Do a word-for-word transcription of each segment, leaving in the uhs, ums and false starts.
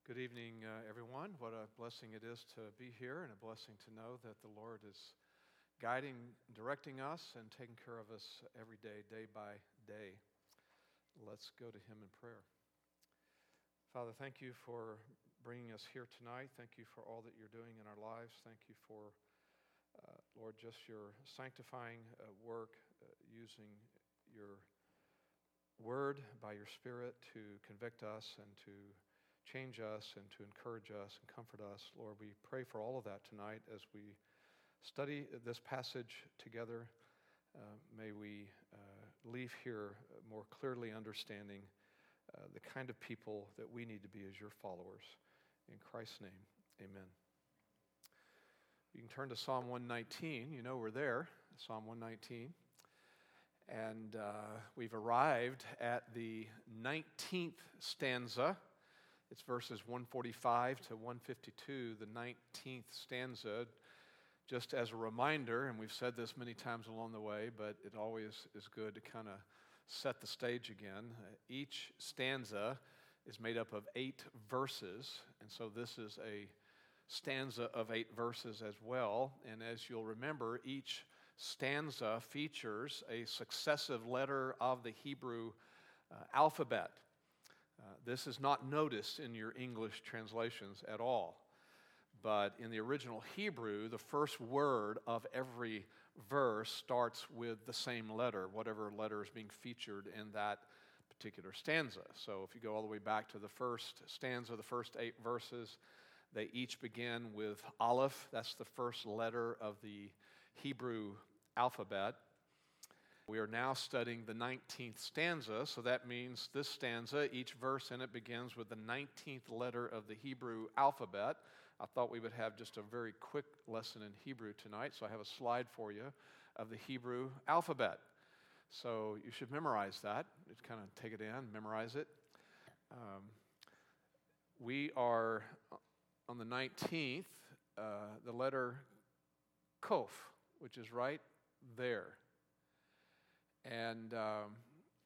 Good evening, uh, everyone. What a blessing it is to be here and a blessing to know that the Lord is guiding, directing us, and taking care of us every day, day by day. Let's go to Him in prayer. Father, thank you for bringing us here tonight. Thank you for all that you're doing in our lives. Thank you for, uh, Lord, just your sanctifying uh, work, uh, using your word by your Spirit to convict us and to change us and to encourage us and comfort us. Lord, we pray for all of that tonight as we study this passage together. Uh, may we uh, leave here more clearly understanding uh, the kind of people that we need to be as your followers. In Christ's name, amen. You can turn to Psalm one nineteen. You know we're there, Psalm one nineteen. And uh, we've arrived at the nineteenth stanza. It's verses one forty-five to one fifty-two, the nineteenth stanza. Just as a reminder, and we've said this many times along the way, but it always is good to kind of set the stage again. Uh, each stanza is made up of eight verses, and so this is a stanza of eight verses as well. And as you'll remember, each stanza features a successive letter of the Hebrew uh, alphabet. Uh, this is not noticed in your English translations at all. But in the original Hebrew, the first word of every verse starts with the same letter, whatever letter is being featured in that particular stanza. So if you go all the way back to the first stanza, the first eight verses, they each begin with Aleph. That's the first letter of the Hebrew alphabet. We are now studying the nineteenth stanza, so that means this stanza, each verse in it begins with the nineteenth letter of the Hebrew alphabet. I thought we would have just a very quick lesson in Hebrew tonight, so I have a slide for you of the Hebrew alphabet. So you should memorize that. Just kind of take it in, memorize it. Um, we are on the nineteenth, uh, the letter Kof, which is right there. And um,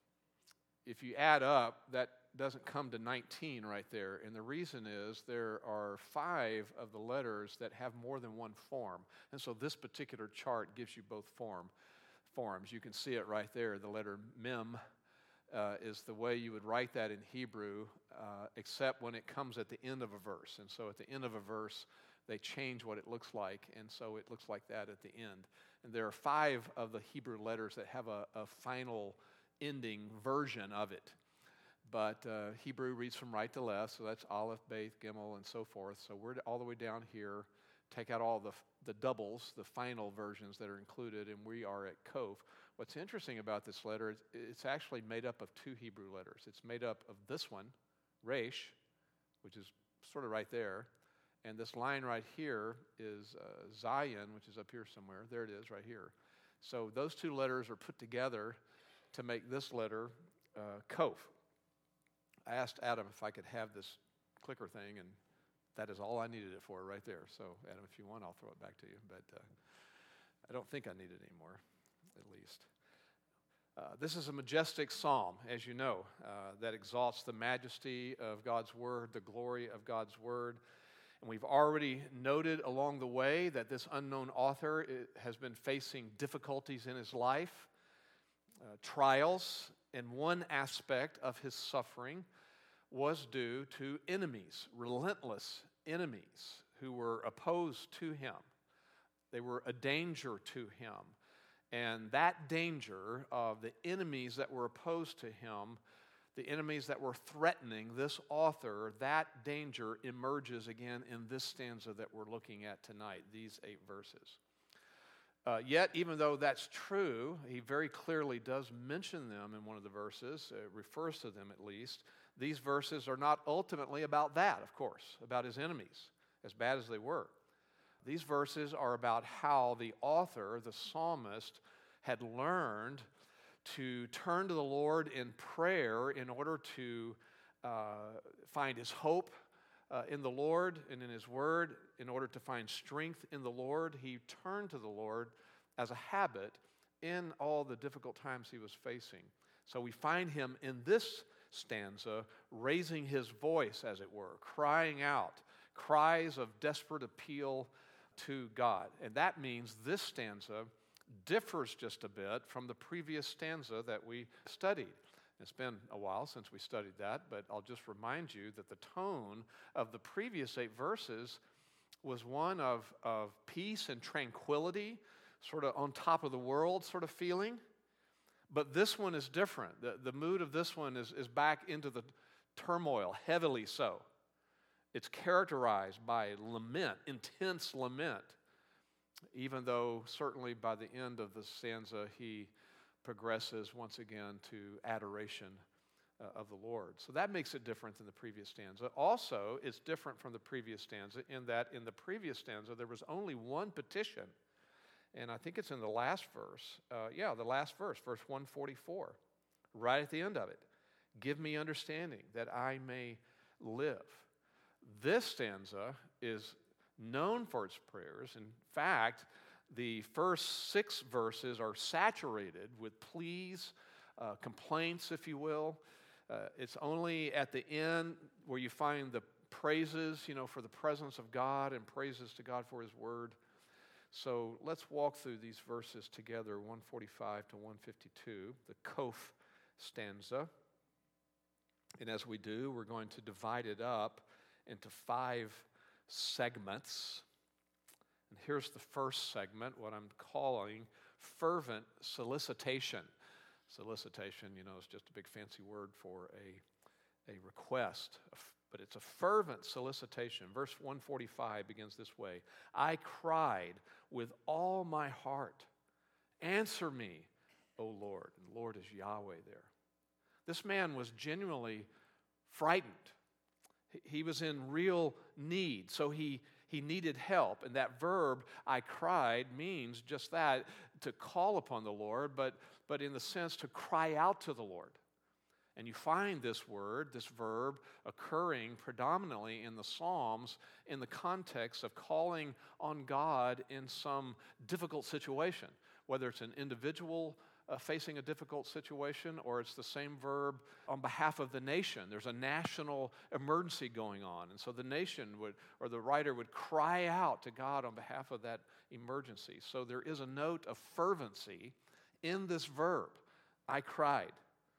if you add up, that doesn't come to nineteen right there. And the reason is there are five of the letters that have more than one form. And so this particular chart gives you both form forms. You can see it right there. The letter Mem uh, is the way you would write that in Hebrew, uh, except when it comes at the end of a verse. And so at the end of a verse, they change what it looks like, and so it looks like that at the end. And there are five of the Hebrew letters that have a, a final ending version of it. But uh, Hebrew reads from right to left, so that's Aleph, Beth, Gimel, and so forth. So we're all the way down here. Take out all the, the doubles, the final versions that are included, and we are at Kof. What's interesting about this letter is it's actually made up of two Hebrew letters. It's made up of this one, Resh, which is sort of right there. And this line right here is uh, Zion, which is up here somewhere. There it is right here. So those two letters are put together to make this letter uh, Kof. I asked Adam if I could have this clicker thing, and that is all I needed it for right there. So Adam, if you want, I'll throw it back to you. But uh, I don't think I need it anymore, at least. Uh, this is a majestic psalm, as you know, uh, that exalts the majesty of God's word, the glory of God's word. And we've already noted along the way that this unknown author has been facing difficulties in his life, uh, trials, and one aspect of his suffering was due to enemies, relentless enemies who were opposed to him. They were a danger to him. And that danger of the enemies that were opposed to him, the enemies that were threatening this author, that danger emerges again in this stanza that we're looking at tonight, these eight verses. Uh, yet, even though that's true, he very clearly does mention them in one of the verses, uh, refers to them at least. These verses are not ultimately about that, of course, about his enemies, as bad as they were. These verses are about how the author, the psalmist, had learned to turn to the Lord in prayer in order to uh, find his hope uh, in the Lord and in his word, in order to find strength in the Lord. He turned to the Lord as a habit in all the difficult times he was facing. So we find him in this stanza, raising his voice, as it were, crying out, cries of desperate appeal to God. And that means this stanza differs just a bit from the previous stanza that we studied. It's been a while since we studied that, but I'll just remind you that the tone of the previous eight verses was one of, of peace and tranquility, sort of on top of the world sort of feeling. But this one is different. The, the mood of this one is, is back into the turmoil, heavily so. It's characterized by lament, intense lament, even though certainly by the end of the stanza he progresses once again to adoration uh, of the Lord. So that makes it different than the previous stanza. Also, it's different from the previous stanza in that in the previous stanza there was only one petition, and I think it's in the last verse. Uh, yeah, the last verse, verse one forty-four, right at the end of it. Give me understanding that I may live. This stanza is known for its prayers. In fact, the first six verses are saturated with pleas, uh, complaints, if you will. Uh, it's only at the end where you find the praises, you know, for the presence of God and praises to God for His Word. So let's walk through these verses together, one forty-five to one fifty-two, the Kof stanza. And as we do, we're going to divide it up into five segments. And here's the first segment, what I'm calling fervent solicitation. Solicitation, you know, is just a big fancy word for a, a request, but it's a fervent solicitation. Verse one forty-five begins this way. I cried with all my heart. Answer me, O Lord. And Lord is Yahweh there. This man was genuinely frightened. He was in real need, so he, he needed help. And that verb, I cried, means just that, to call upon the Lord, but, but in the sense to cry out to the Lord. And you find this word, this verb, occurring predominantly in the Psalms in the context of calling on God in some difficult situation, whether it's an individual Uh, facing a difficult situation, or it's the same verb on behalf of the nation. There's a national emergency going on, and so the nation would, or the writer would cry out to God on behalf of that emergency. So there is a note of fervency in this verb, I cried.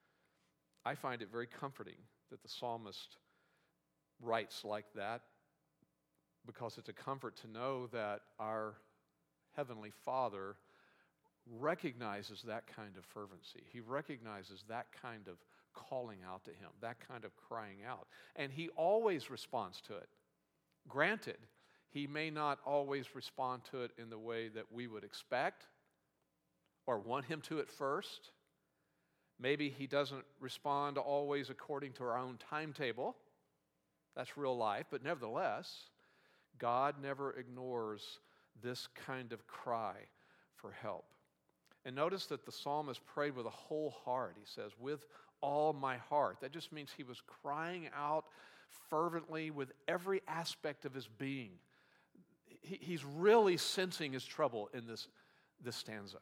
I find it very comforting that the psalmist writes like that, because it's a comfort to know that our Heavenly Father recognizes that kind of fervency. He recognizes that kind of calling out to Him, that kind of crying out. And He always responds to it. Granted, He may not always respond to it in the way that we would expect or want Him to at first. Maybe He doesn't respond always according to our own timetable. That's real life. But nevertheless, God never ignores this kind of cry for help. And notice that the psalmist prayed with a whole heart. He says, with all my heart. That just means he was crying out fervently with every aspect of his being. He, he's really sensing his trouble in this, this stanza.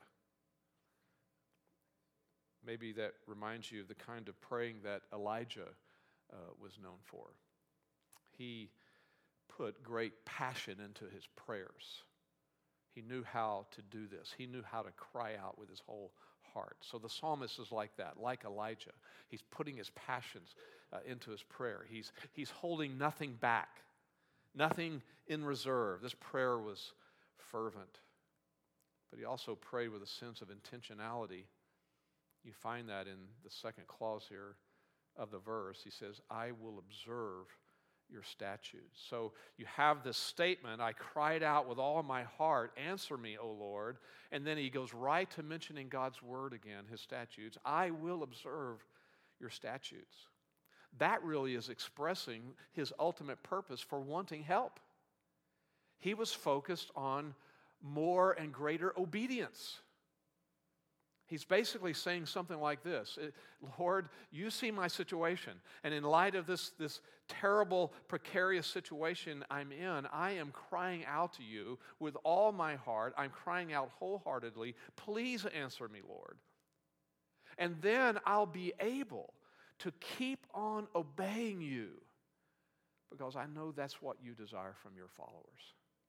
Maybe that reminds you of the kind of praying that Elijah uh, was known for. He put great passion into his prayers. He knew how to do this. He knew how to cry out with his whole heart. So the psalmist is like that, like Elijah. He's putting his passions uh, into his prayer. He's, he's holding nothing back, nothing in reserve. This prayer was fervent. But he also prayed with a sense of intentionality. You find that in the second clause here of the verse. He says, I will observe your statutes. So you have this statement, I cried out with all my heart, answer me, O Lord. And then he goes right to mentioning God's word again, His statutes. I will observe your statutes. That really is expressing his ultimate purpose for wanting help. He was focused on more and greater obedience. He's basically saying something like this, Lord, you see my situation, and in light of this, this terrible, precarious situation I'm in, I am crying out to you with all my heart. I'm crying out wholeheartedly. Please answer me, Lord. And then I'll be able to keep on obeying you, because I know that's what you desire from your followers.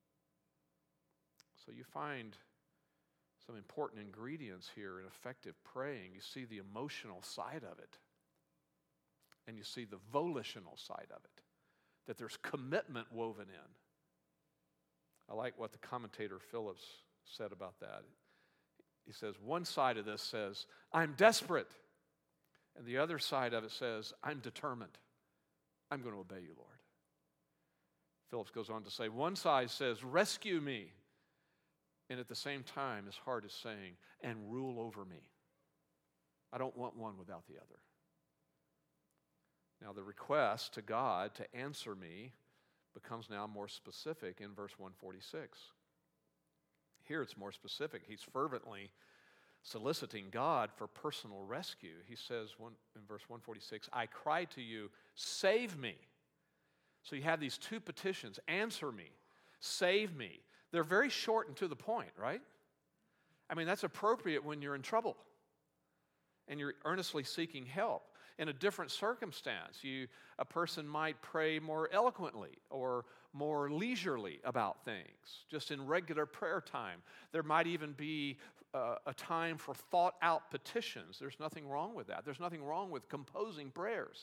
So you find some important ingredients here in effective praying. You see the emotional side of it, and you see the volitional side of it, that there's commitment woven in. I like what the commentator Phillips said about that. He says, one side of this says, I'm desperate. And the other side of it says, I'm determined. I'm going to obey you, Lord. Phillips goes on to say, one side says, rescue me. And at the same time, his heart is saying, and rule over me. I don't want one without the other. Now, the request to God to answer me becomes now more specific in verse one forty-six. Here it's more specific. He's fervently soliciting God for personal rescue. He says one, in verse one forty-six, I cry to you, save me. So you have these two petitions, answer me, save me. They're very short and to the point, right? I mean, that's appropriate when you're in trouble and you're earnestly seeking help. In a different circumstance, you, a person might pray more eloquently or more leisurely about things, just in regular prayer time. There might even be uh, a time for thought-out petitions. There's nothing wrong with that. There's nothing wrong with composing prayers,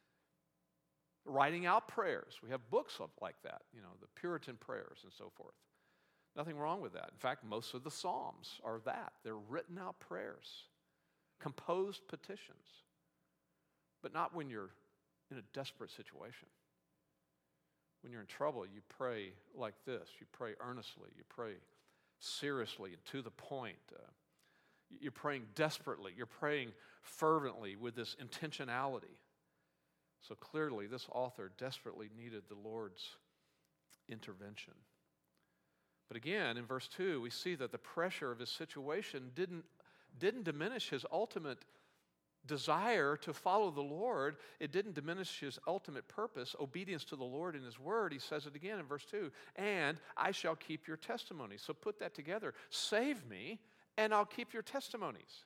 writing out prayers. We have books of, like that, you know, the Puritan prayers and so forth. Nothing wrong with that. In fact, most of the Psalms are that. They're written out prayers, composed petitions. But not when you're in a desperate situation. When you're in trouble, you pray like this. You pray earnestly. You pray seriously and to the point. Uh, you're praying desperately. You're praying fervently with this intentionality. So clearly, this author desperately needed the Lord's intervention. But again, in verse two, we see that the pressure of his situation didn't, didn't diminish his ultimate desire to follow the Lord. It didn't diminish his ultimate purpose, obedience to the Lord in his word. He says it again in verse two, and I shall keep your testimony. So put that together. Save me, and I'll keep your testimonies.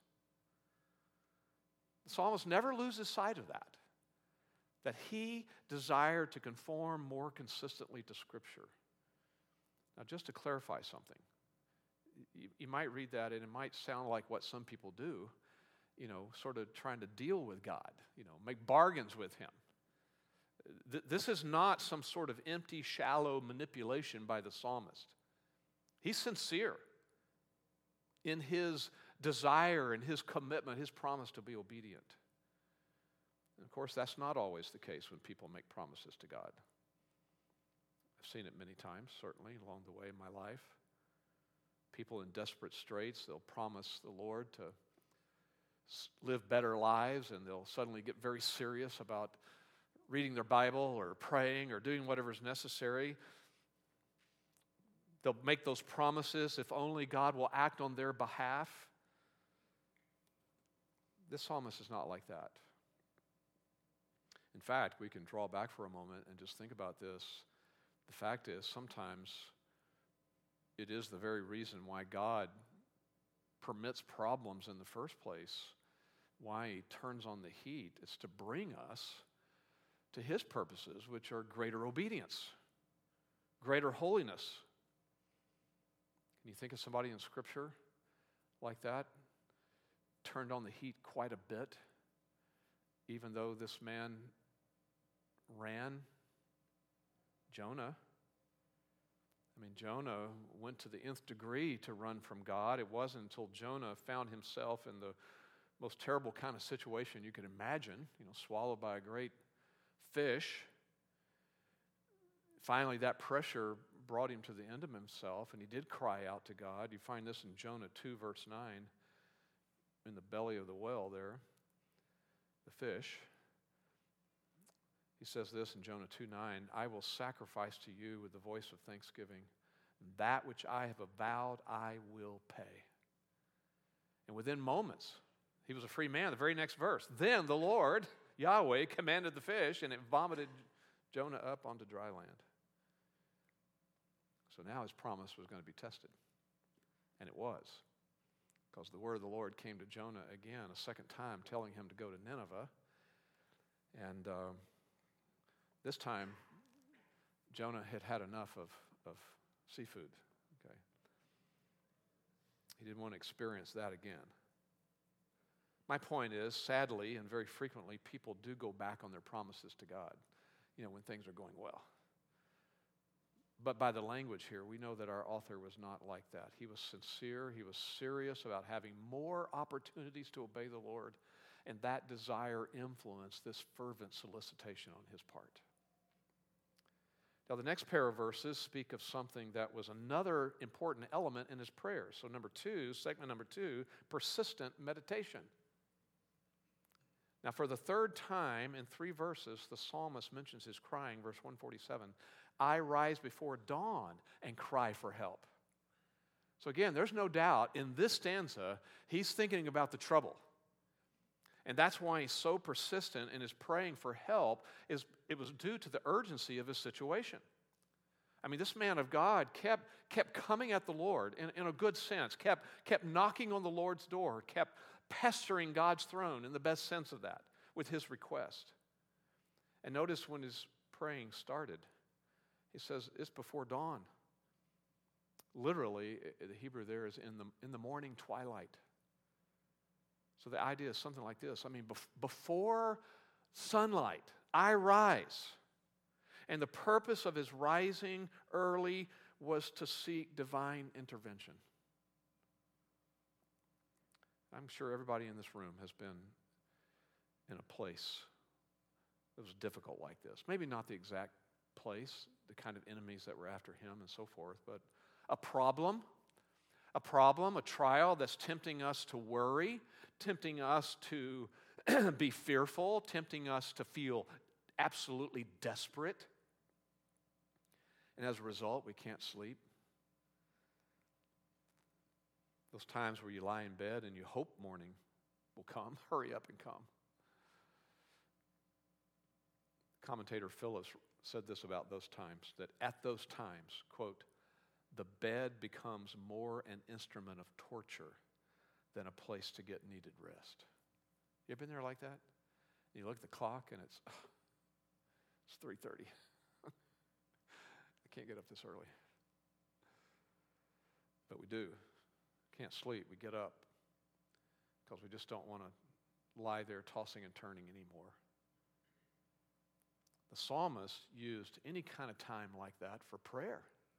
The psalmist never loses sight of that, that he desired to conform more consistently to Scripture. Now, just to clarify something, you, you might read that and it might sound like what some people do, you know, sort of trying to deal with God, you know, make bargains with him. Th- this is not some sort of empty, shallow manipulation by the psalmist. He's sincere in his desire and his commitment, his promise to be obedient. And of course, that's not always the case when people make promises to God. I've seen it many times, certainly, along the way in my life. People in desperate straits, they'll promise the Lord to live better lives, and they'll suddenly get very serious about reading their Bible or praying or doing whatever is necessary. They'll make those promises if only God will act on their behalf. This psalmist is not like that. In fact, we can draw back for a moment and just think about this. The fact is, sometimes it is the very reason why God permits problems in the first place, why he turns on the heat. It's to bring us to his purposes, which are greater obedience, greater holiness. Can you think of somebody in Scripture like that? Turned on the heat quite a bit, even though this man ran. Jonah. I mean, Jonah went to the nth degree to run from God. It wasn't until Jonah found himself in the most terrible kind of situation you could imagine, you know, swallowed by a great fish. Finally, that pressure brought him to the end of himself, and he did cry out to God. You find this in Jonah two, verse nine, in the belly of the whale there, the fish. He says this in Jonah two nine, I will sacrifice to you with the voice of thanksgiving. That which I have avowed, I will pay. And within moments, he was a free man. The very next verse, then the Lord, Yahweh, commanded the fish, and it vomited Jonah up onto dry land. So now his promise was going to be tested. And it was. Because the word of the Lord came to Jonah again, a second time, telling him to go to Nineveh. And uh, this time, Jonah had had enough of, of seafood. Okay, he didn't want to experience that again. My point is, sadly and very frequently, people do go back on their promises to God, you know, when things are going well. But by the language here, we know that our author was not like that. He was sincere. He was serious about having more opportunities to obey the Lord, and that desire influenced this fervent solicitation on his part. Now, the next pair of verses speak of something that was another important element in his prayers. So number two, segment number two, persistent meditation. Now, for the third time in three verses, the psalmist mentions his crying, verse one forty-seven, I rise before dawn and cry for help. So again, there's no doubt in this stanza, he's thinking about the trouble. And that's why he's so persistent in his praying for help, is it was due to the urgency of his situation. I mean, this man of God kept, kept coming at the Lord in, in a good sense, kept, kept knocking on the Lord's door, kept pestering God's throne in the best sense of that with his request. And notice when his praying started, he says, it's before dawn. Literally, the Hebrew there is in the, in the morning twilight. So the idea is something like this. I mean, bef- before sunlight, I rise. And the purpose of his rising early was to seek divine intervention. I'm sure everybody in this room has been in a place that was difficult like this. Maybe not the exact place, the kind of enemies that were after him and so forth, but a problem, a problem, a trial that's tempting us to worry, tempting us to be fearful, tempting us to feel absolutely desperate. And as a result, we can't sleep. Those times where you lie in bed and you hope morning will come. Hurry up and come. Commentator Phillips said this about those times, that at those times, quote, the bed becomes more an instrument of torture than a place to get needed rest. You ever been there like that? You look at the clock and it's, oh, it's three thirty. I can't get up this early. But we do. Can't sleep. We get up because we just don't want to lie there tossing and turning anymore. The psalmist used any kind of time like that for prayer.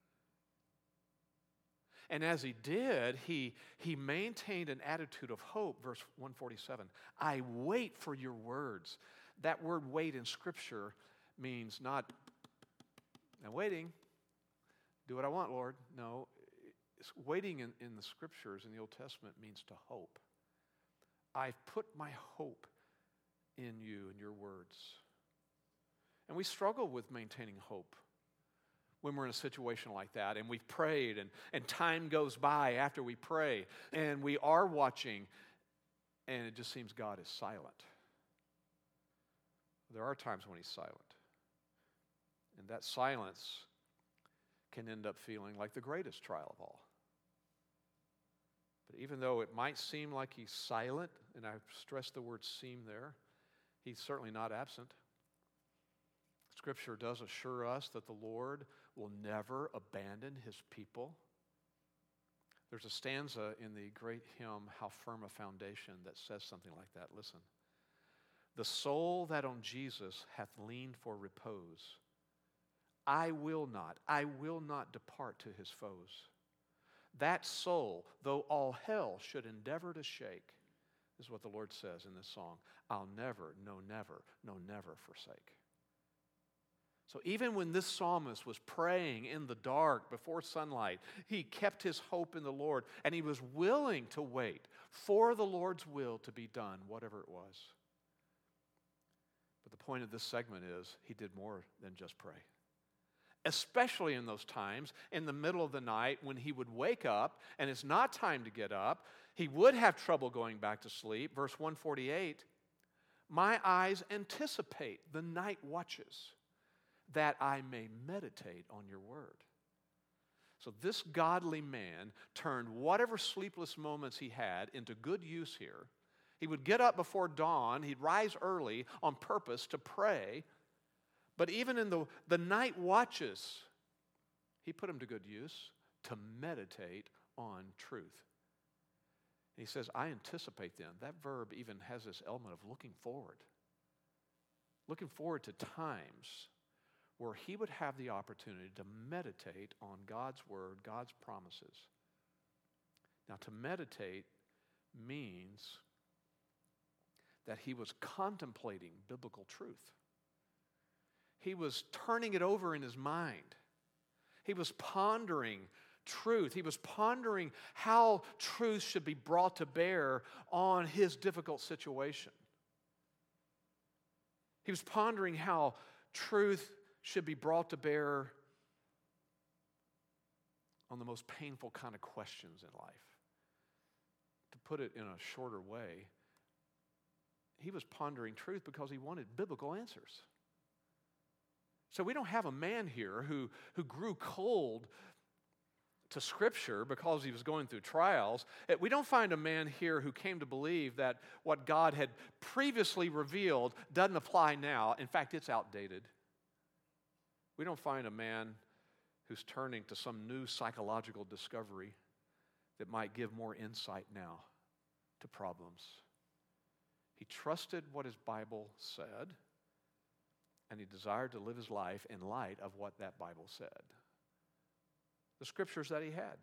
And as he did, he, he maintained an attitude of hope. Verse one forty-seven, I wait for your words. That word wait in Scripture means not, I'm waiting, do what I want, Lord. No, it's waiting in, in the Scriptures in the Old Testament means to hope. I've put my hope in you and your words. And we struggle with maintaining hope when we're in a situation like that, and we've prayed, and, and time goes by after we pray, and we are watching, and it just seems God is silent. There are times when he's silent. And that silence can end up feeling like the greatest trial of all. But even though it might seem like he's silent, and I've stressed the word seem there, he's certainly not absent. Scripture does assure us that the Lord will never abandon his people. There's a stanza in the great hymn, How Firm a Foundation, that says something like that. Listen. The soul that on Jesus hath leaned for repose, I will not, I will not depart to his foes. That soul, though all hell should endeavor to shake, is what the Lord says in this song, I'll never, no never, no never forsake. So even when this psalmist was praying in the dark before sunlight, he kept his hope in the Lord, and he was willing to wait for the Lord's will to be done, whatever it was. But the point of this segment is he did more than just pray. Especially in those times, in the middle of the night, when he would wake up and it's not time to get up, he would have trouble going back to sleep. Verse one forty-eight, my eyes anticipate the night watches, that I may meditate on your word. So this godly man turned whatever sleepless moments he had into good use here, He would get up before dawn. He'd rise early on purpose to pray. But even in the, the night watches, he put them to good use to meditate on truth. And he says, I anticipate then. That verb even has this element of looking forward. Looking forward to times where he would have the opportunity to meditate on God's word, God's promises. Now, to meditate means that he was contemplating biblical truth. He was turning it over in his mind. He was pondering truth. He was pondering how truth should be brought to bear on his difficult situation. He was pondering how truth should be brought to bear on the most painful kind of questions in life. To put it in a shorter way, he was pondering truth because he wanted biblical answers. So we don't have a man here who, who grew cold to Scripture because he was going through trials. We don't find a man here who came to believe that what God had previously revealed doesn't apply now. In fact, it's outdated. We don't find a man who's turning to some new psychological discovery that might give more insight now to problems. He trusted what his Bible said, and he desired to live his life in light of what that Bible said. The scriptures that he had.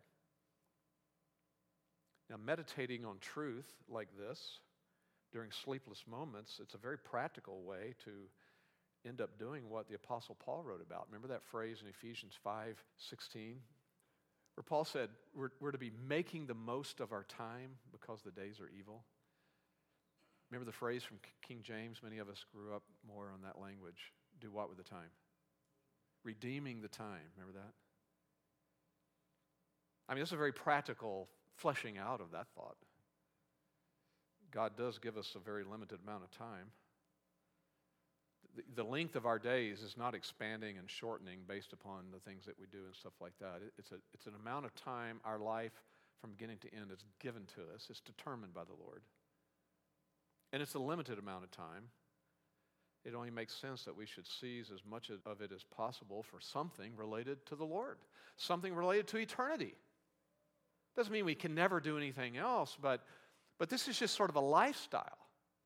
Now, meditating on truth like this during sleepless moments, it's a very practical way to end up doing what the Apostle Paul wrote about. Remember that phrase in Ephesians five sixteen? Where Paul said, we're, we're to be making the most of our time because the days are evil. Remember the phrase from King James? Many of us grew up more on that language. Do what with the time? Redeeming the time. Remember that? I mean, this is a very practical fleshing out of that thought. God does give us a very limited amount of time. The, the length of our days is not expanding and shortening based upon the things that we do and stuff like that. It, it's, a, it's an amount of time our life from beginning to end is given to us. It's determined by the Lord. And it's a limited amount of time. It only makes sense that we should seize as much of it as possible for something related to the Lord, something related to eternity. Doesn't mean we can never do anything else, but, but this is just sort of a lifestyle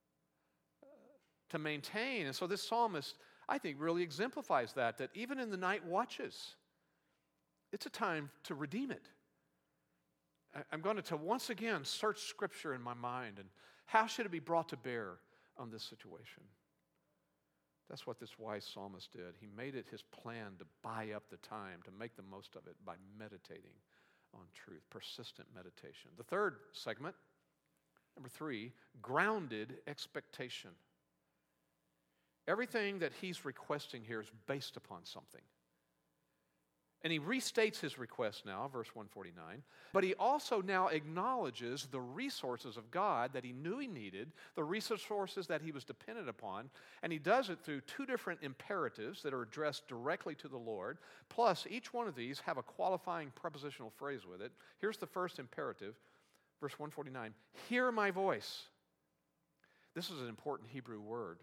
to maintain. And so this psalmist, I think, really exemplifies that, that even in the night watches, it's a time to redeem it. I'm going to, to once again search Scripture in my mind, and how should it be brought to bear on this situation? That's what this wise psalmist did. He made it his plan to buy up the time, to make the most of it by meditating on truth, persistent meditation. The third segment, number three, grounded expectation. Everything that he's requesting here is based upon something. And he restates his request now, verse one forty-nine, but he also now acknowledges the resources of God that he knew he needed, the resources that he was dependent upon, and he does it through two different imperatives that are addressed directly to the Lord, plus each one of these have a qualifying prepositional phrase with it. Here's the first imperative, verse one forty-nine, hear my voice. This is an important Hebrew word.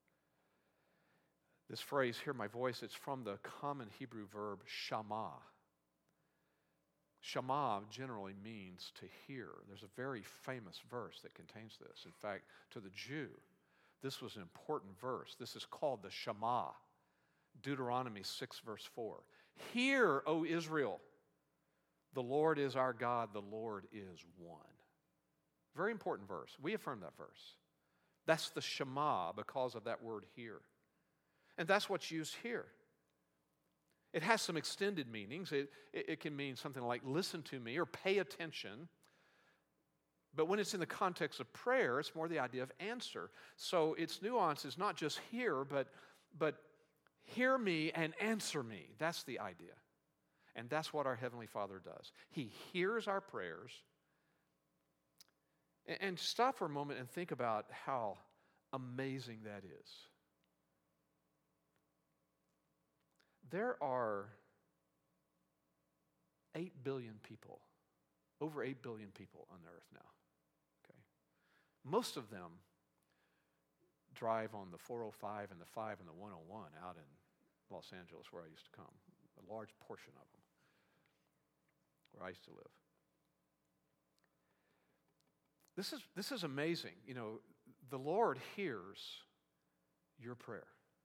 This phrase, hear my voice, it's from the common Hebrew verb shama. Shama generally means to hear. There's a very famous verse that contains this. In fact, to the Jew, this was an important verse. This is called the Shema. Deuteronomy six, verse four. Hear, O Israel, the Lord is our God, the Lord is one. Very important verse. We affirm that verse. That's the Shema because of that word hear. And that's what's used here. It has some extended meanings. It, it, it can mean something like listen to me or pay attention. But when it's in the context of prayer, it's more the idea of answer. So its nuance is not just hear, but, but hear me and answer me. That's the idea. And that's what our Heavenly Father does. He hears our prayers. And, and stop for a moment and think about how amazing that is. There are eight billion people, over eight billion people on the earth now. Okay, Most of them drive on the four oh five and the five and the one oh one out in Los Angeles, where I used to come. A large portion of them, where I used to live. This is, this is amazing. You know, the Lord hears your prayer.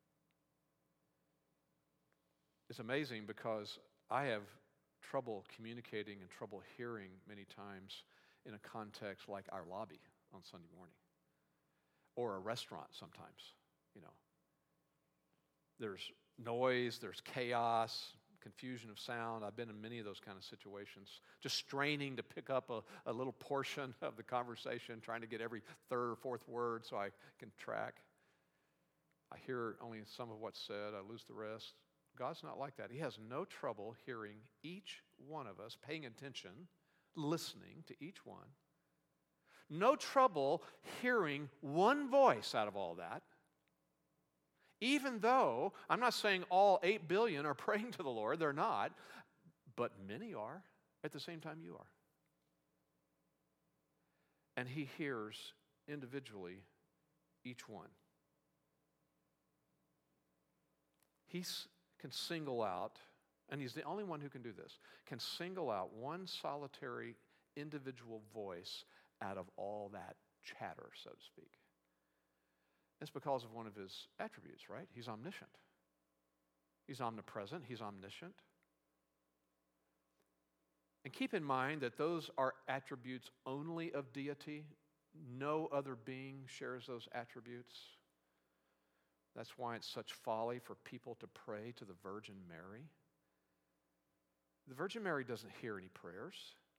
It's amazing because I have trouble communicating and trouble hearing many times in a context like our lobby on Sunday morning, or a restaurant sometimes, you know. There's noise, there's chaos, confusion of sound. I've been in many of those kind of situations, just straining to pick up a, a little portion of the conversation, trying to get every third or fourth word so I can track. I hear only some of what's said, I lose the rest. God's not like that. He has no trouble hearing each one of us, paying attention, listening to each one. No trouble hearing one voice out of all that. Even though, I'm not saying all eight billion are praying to the Lord, they're not, but many are at the same time you are. And He hears individually each one. He can single out, and He's the only one who can do this, can single out one solitary individual voice out of all that chatter, so to speak. It's because of one of His attributes, right? He's omniscient. He's omnipresent. He's omniscient. And keep in mind that those are attributes only of deity. No other being shares those attributes. That's why it's such folly for people to pray to the Virgin Mary. The Virgin Mary doesn't hear any prayers.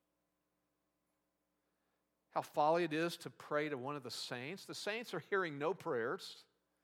How folly it is to pray to one of the saints. The saints are hearing no prayers.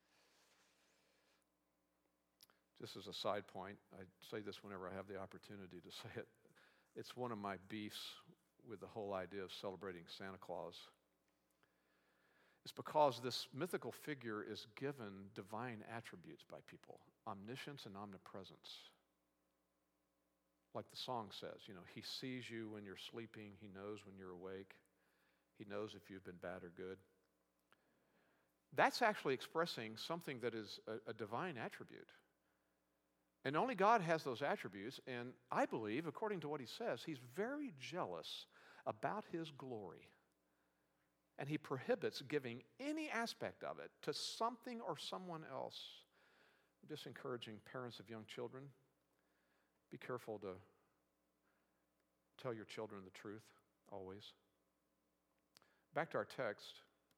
Just as a side point, I say this whenever I have the opportunity to say it. It's one of my beefs with the whole idea of celebrating Santa Claus. It's because this mythical figure is given divine attributes by people, omniscience and omnipresence. Like the song says, you know, He sees you when you're sleeping, He knows when you're awake. He knows if you've been bad or good. That's actually expressing something that is a, a divine attribute. And only God has those attributes, and I believe, according to what He says, He's very jealous about His glory. And He prohibits giving any aspect of it to something or someone else. I'm just encouraging parents of young children, be careful to tell your children the truth, always. Back to our text,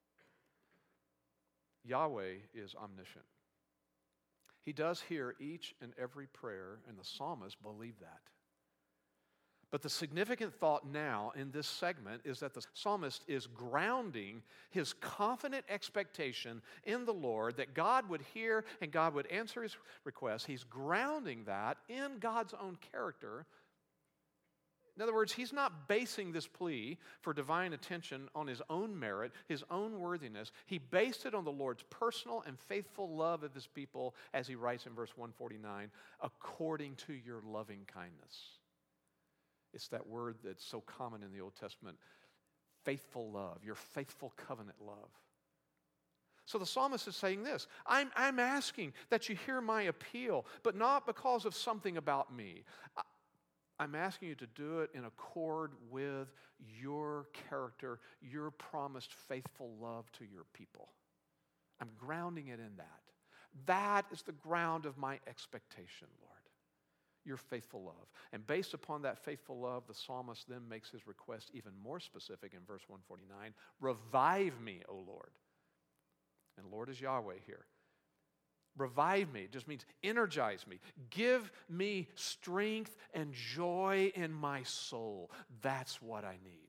Yahweh is omniscient. He does hear each and every prayer, and the psalmists believe that. But the significant thought now in this segment is that the psalmist is grounding his confident expectation in the Lord that God would hear and God would answer his request. He's grounding that in God's own character. In other words, he's not basing this plea for divine attention on his own merit, his own worthiness. He based it on the Lord's personal and faithful love of His people, as he writes in verse one forty-nine, according to your loving kindness. It's that word that's so common in the Old Testament, faithful love, your faithful covenant love. So the psalmist is saying this, I'm, I'm asking that you hear my appeal, but not because of something about me. I, I'm asking you to do it in accord with your character, your promised faithful love to your people. I'm grounding it in that. That is the ground of my expectation, Lord, your faithful love. And based upon that faithful love, the psalmist then makes his request even more specific in verse one forty-nine. Revive me, O Lord. And Lord is Yahweh here. Revive me just means energize me. Give me strength and joy in my soul. That's what I need.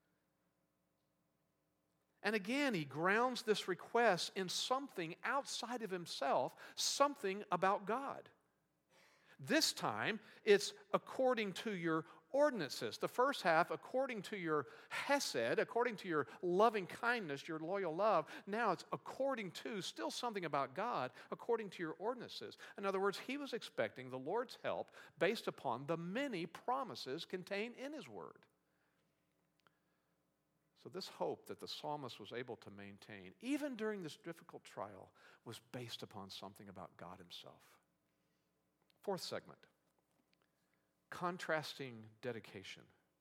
And again, he grounds this request in something outside of himself, something about God. This time, it's according to your ordinances. The first half, according to your hesed, according to your loving kindness, your loyal love. Now it's according to, still something about God, according to your ordinances. In other words, he was expecting the Lord's help based upon the many promises contained in His Word. So this hope that the psalmist was able to maintain, even during this difficult trial, was based upon something about God himself. Fourth segment, contrasting dedication.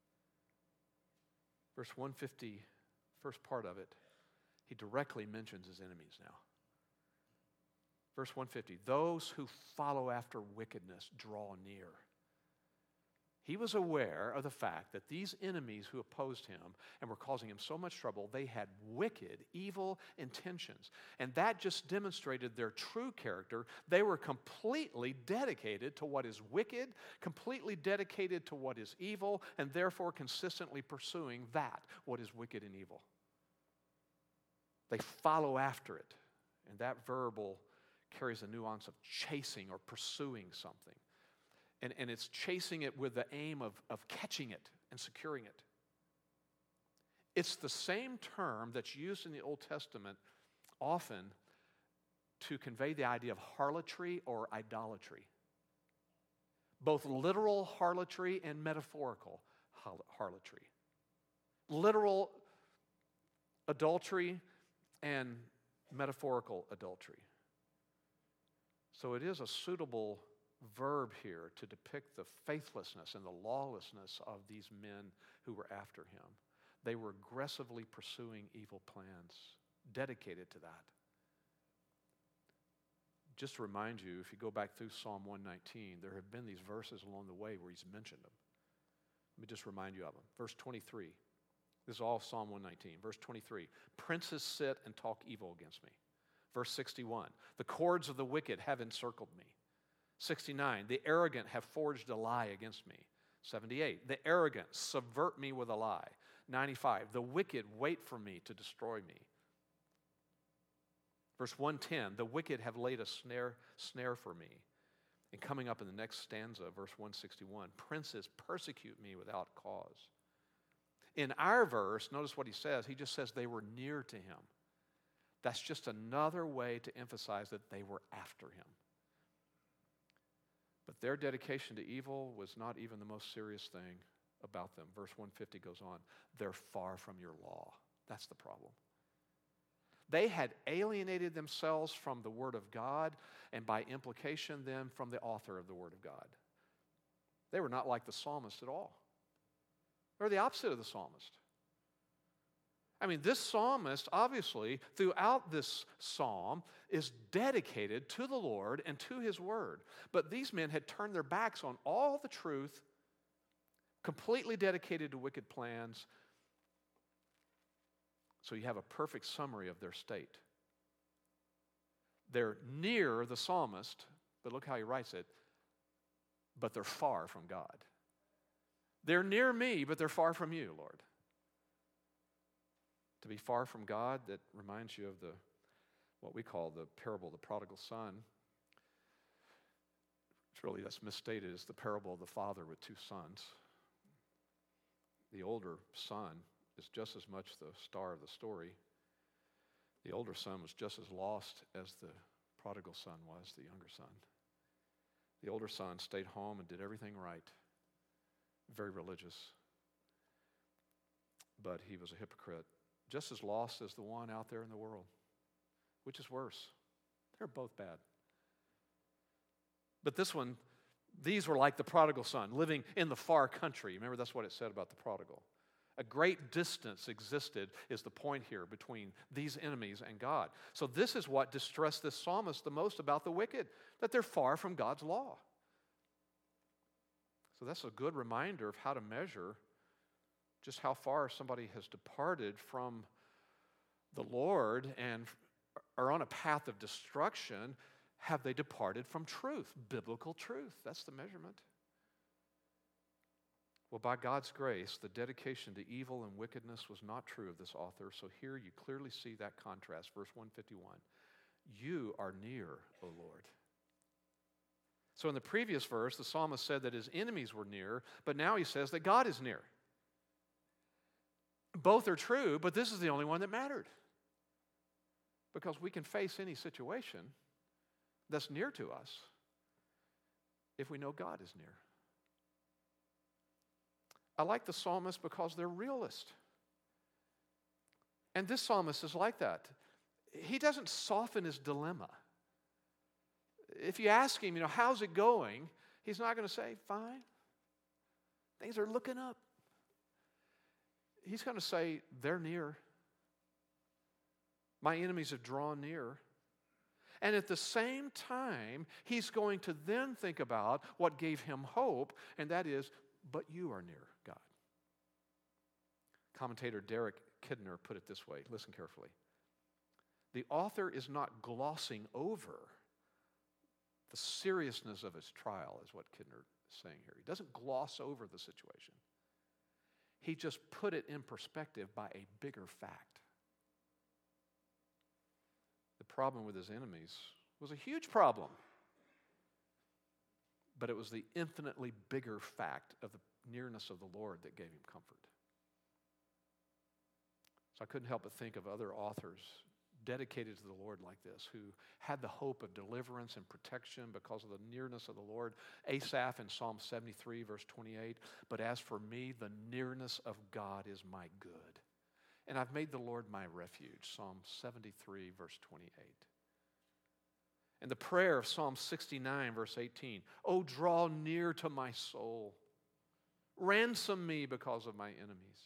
Verse one fifty, first part of it, he directly mentions his enemies now. Verse one fifty, those who follow after wickedness draw near. He was aware of the fact that these enemies who opposed him and were causing him so much trouble, they had wicked, evil intentions. And that just demonstrated their true character. They were completely dedicated to what is wicked, completely dedicated to what is evil, and therefore consistently pursuing that, what is wicked and evil. They follow after it. And that verbal carries a nuance of chasing or pursuing something. And, and it's chasing it with the aim of, of catching it and securing it. It's the same term that's used in the Old Testament often to convey the idea of harlotry or idolatry. Both literal harlotry and metaphorical harlotry. Literal adultery and metaphorical adultery. So it is a suitable verb here to depict the faithlessness and the lawlessness of these men who were after him. They were aggressively pursuing evil plans, dedicated to that. Just to remind you, if you go back through Psalm one nineteen, there have been these verses along the way where he's mentioned them. Let me just remind you of them. Verse twenty-three. This is all Psalm one nineteen. Verse twenty-three. Princes sit and talk evil against me. Verse sixty-one. The cords of the wicked have encircled me. sixty-nine. The arrogant have forged a lie against me. seventy-eight. The arrogant subvert me with a lie. ninety-five. The wicked wait for me to destroy me. Verse one ten. The wicked have laid a snare, snare for me. And coming up in the next stanza, verse one sixty-one, princes persecute me without cause. In our verse, notice what he says. He just says they were near to him. That's just another way to emphasize that they were after him. But their dedication to evil was not even the most serious thing about them. Verse one fifty goes on. They're far from your law. That's the problem. They had alienated themselves from the Word of God, and by implication then from the author of the Word of God. They were not like the psalmist at all. They're the opposite of the psalmist. I mean, this psalmist, obviously, throughout this psalm, is dedicated to the Lord and to His Word. But these men had turned their backs on all the truth, completely dedicated to wicked plans. So you have a perfect summary of their state. They're near the psalmist, but look how he writes it, but they're far from God. They're near me, but they're far from you, Lord. To be far from God, that reminds you of the what we call the parable of the prodigal son. It's really, that's misstated, it's the parable of the father with two sons. The older son is just as much the star of the story. The older son was just as lost as the prodigal son was, the younger son. The older son stayed home and did everything right. Very religious. But he was a hypocrite. Just as lost as the one out there in the world. Which is worse? They're both bad. But this one, these were like the prodigal son, living in the far country. Remember, that's what it said about the prodigal. A great distance existed, is the point here, between these enemies and God. So this is what distressed this psalmist the most about the wicked, that they're far from God's law. So that's a good reminder of how to measure just how far somebody has departed from the Lord and are on a path of destruction. Have they departed from truth, biblical truth? That's the measurement. Well, by God's grace, the dedication to evil and wickedness was not true of this author. So here you clearly see that contrast. Verse one fifty-one, you are near, O Lord. So in the previous verse, the psalmist said that his enemies were near, but now he says that God is near. Both are true, but this is the only one that mattered. Because we can face any situation that's near to us if we know God is near. I like the psalmist because they're realist. And this psalmist is like that. He doesn't soften his dilemma. If you ask him, you know, how's it going? He's not going to say, fine. Things are looking up. He's going to say, they're near. My enemies have drawn near. And at the same time, he's going to then think about what gave him hope, and that is, but you are near, God. Commentator Derek Kidner put it this way. Listen carefully. The author is not glossing over the seriousness of his trial, is what Kidner is saying here. He doesn't gloss over the situation. He just put it in perspective by a bigger fact. The problem with his enemies was a huge problem, but it was the infinitely bigger fact of the nearness of the Lord that gave him comfort. So I couldn't help but think of other authors dedicated to the Lord like this, who had the hope of deliverance and protection because of the nearness of the Lord. Asaph in Psalm seventy-three, verse twenty-eight, but as for me, the nearness of God is my good. And I've made the Lord my refuge, Psalm seventy-three, verse twenty-eight. And the prayer of Psalm sixty-nine, verse eighteen, oh, draw near to my soul. Ransom me because of my enemies.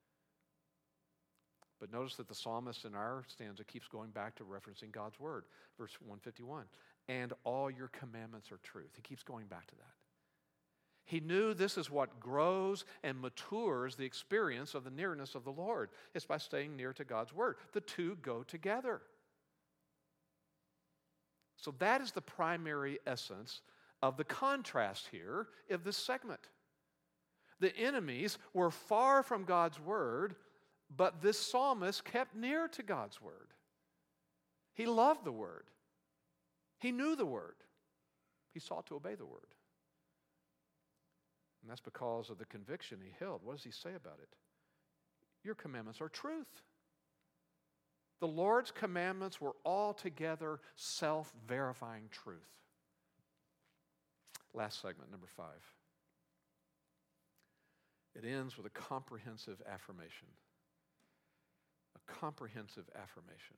But notice that the psalmist in our stanza keeps going back to referencing God's word. Verse one fifty-one, and all your commandments are truth. He keeps going back to that. He knew this is what grows and matures the experience of the nearness of the Lord. It's by staying near to God's word. The two go together. So that is the primary essence of the contrast here of this segment. The enemies were far from God's word, but this psalmist kept near to God's word. He loved the word. He knew the word. He sought to obey the word. And that's because of the conviction he held. What does he say about it? Your commandments are truth. The Lord's commandments were altogether self-verifying truth. Last segment, number five. It ends with a comprehensive affirmation. A comprehensive affirmation.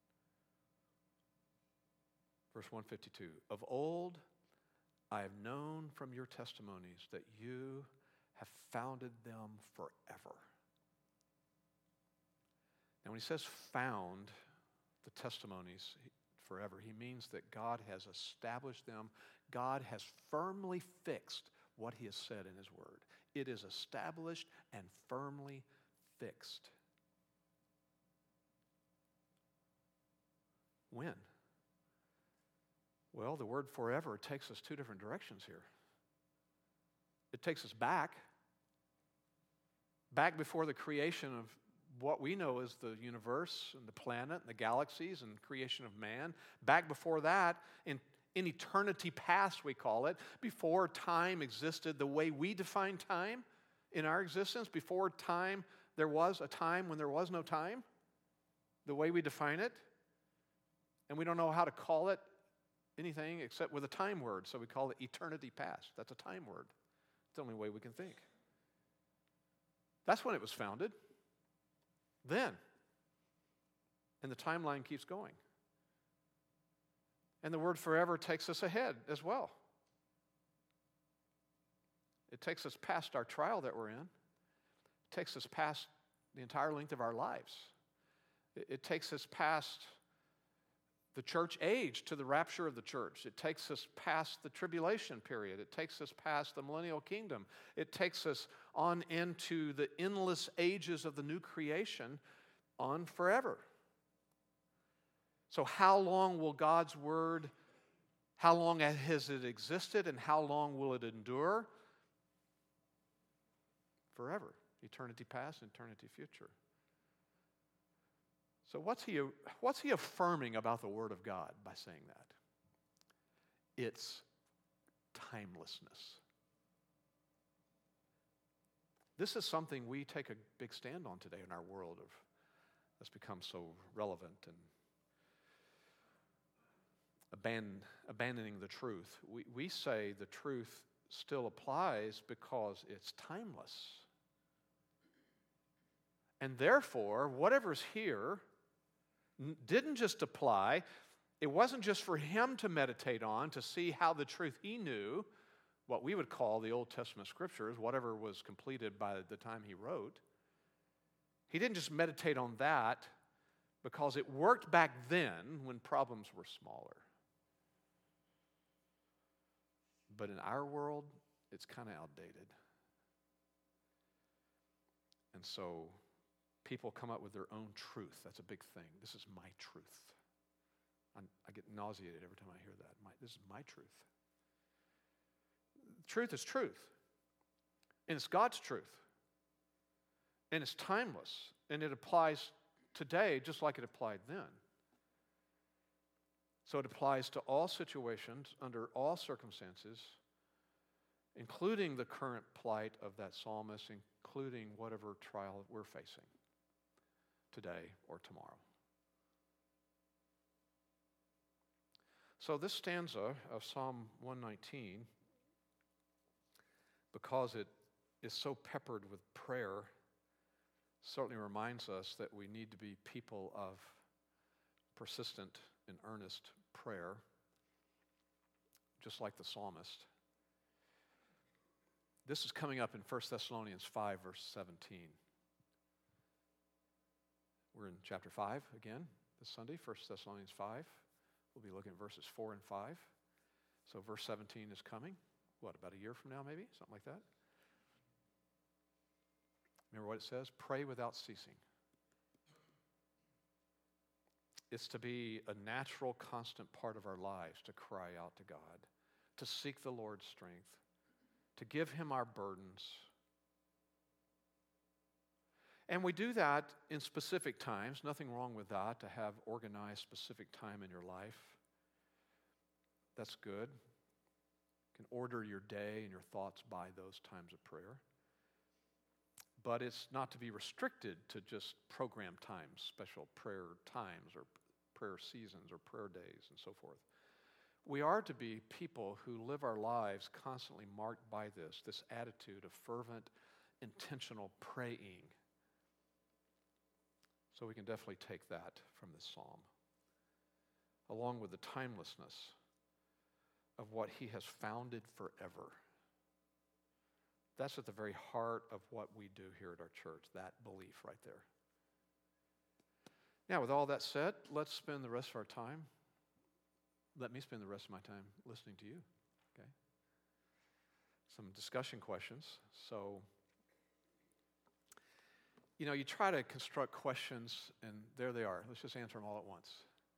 Verse one fifty-two, of old I have known from your testimonies that you have founded them forever. Now when he says found the testimonies forever, he means that God has established them. God has firmly fixed what he has said in his word. It is established and firmly fixed. When? Well, the word forever takes us two different directions here. It takes us back, back before the creation of what we know as the universe and the planet and the galaxies and creation of man. Back before that, in, in eternity past, we call it, before time existed the way we define time in our existence, before time, there was a time when there was no time, the way we define it. And we don't know how to call it anything except with a time word, so we call it eternity past. That's a time word. It's the only way we can think. That's when it was founded. Then. And the timeline keeps going. And the word forever takes us ahead as well. It takes us past our trial that we're in. It takes us past the entire length of our lives. It, it takes us past the church age to the rapture of the church. It takes us past the tribulation period. It takes us past the millennial kingdom. It takes us on into the endless ages of the new creation on forever. So how long will God's word, how long has it existed and how long will it endure? Forever. Eternity past, eternity future. So what's he, what's he affirming about the Word of God by saying that? It's timelessness. This is something we take a big stand on today in our world of that's become so relevant and abandon, abandoning the truth. We, we say the truth still applies because it's timeless. And therefore, whatever's here n- didn't just apply. It wasn't just for him to meditate on, to see how the truth he knew, what we would call the Old Testament scriptures, whatever was completed by the time he wrote. He didn't just meditate on that because it worked back then when problems were smaller. But in our world, it's kind of outdated. And so people come up with their own truth. That's a big thing. This is my truth. I'm, I get nauseated every time I hear that. My, this is my truth. Truth is truth. And it's God's truth. And it's timeless. And it applies today just like it applied then. So it applies to all situations, under all circumstances, including the current plight of that psalmist, including whatever trial we're facing today or tomorrow. So this stanza of Psalm one nineteen, because it is so peppered with prayer, certainly reminds us that we need to be people of persistent and earnest prayer, just like the psalmist. This is coming up in First Thessalonians five, verse seventeen. We're in chapter five again this Sunday, First Thessalonians five. We'll be looking at verses four and five. So verse seventeen is coming. What, about a year from now maybe? Something like that. Remember what it says? Pray without ceasing. It's to be a natural, constant part of our lives to cry out to God, to seek the Lord's strength, to give Him our burdens. And we do that in specific times. Nothing wrong with that, to have organized specific time in your life. That's good. You can order your day and your thoughts by those times of prayer. But it's not to be restricted to just program times, special prayer times or prayer seasons or prayer days and so forth. We are to be people who live our lives constantly marked by this, this attitude of fervent, intentional praying. So we can definitely take that from this psalm, along with the timelessness of what He has founded forever. That's at the very heart of what we do here at our church, that belief right there. Now, with all that said, let's spend the rest of our time, let me spend the rest of my time listening to you, okay? Some discussion questions. So, you know, you try to construct questions, and there they are. Let's just answer them all at once.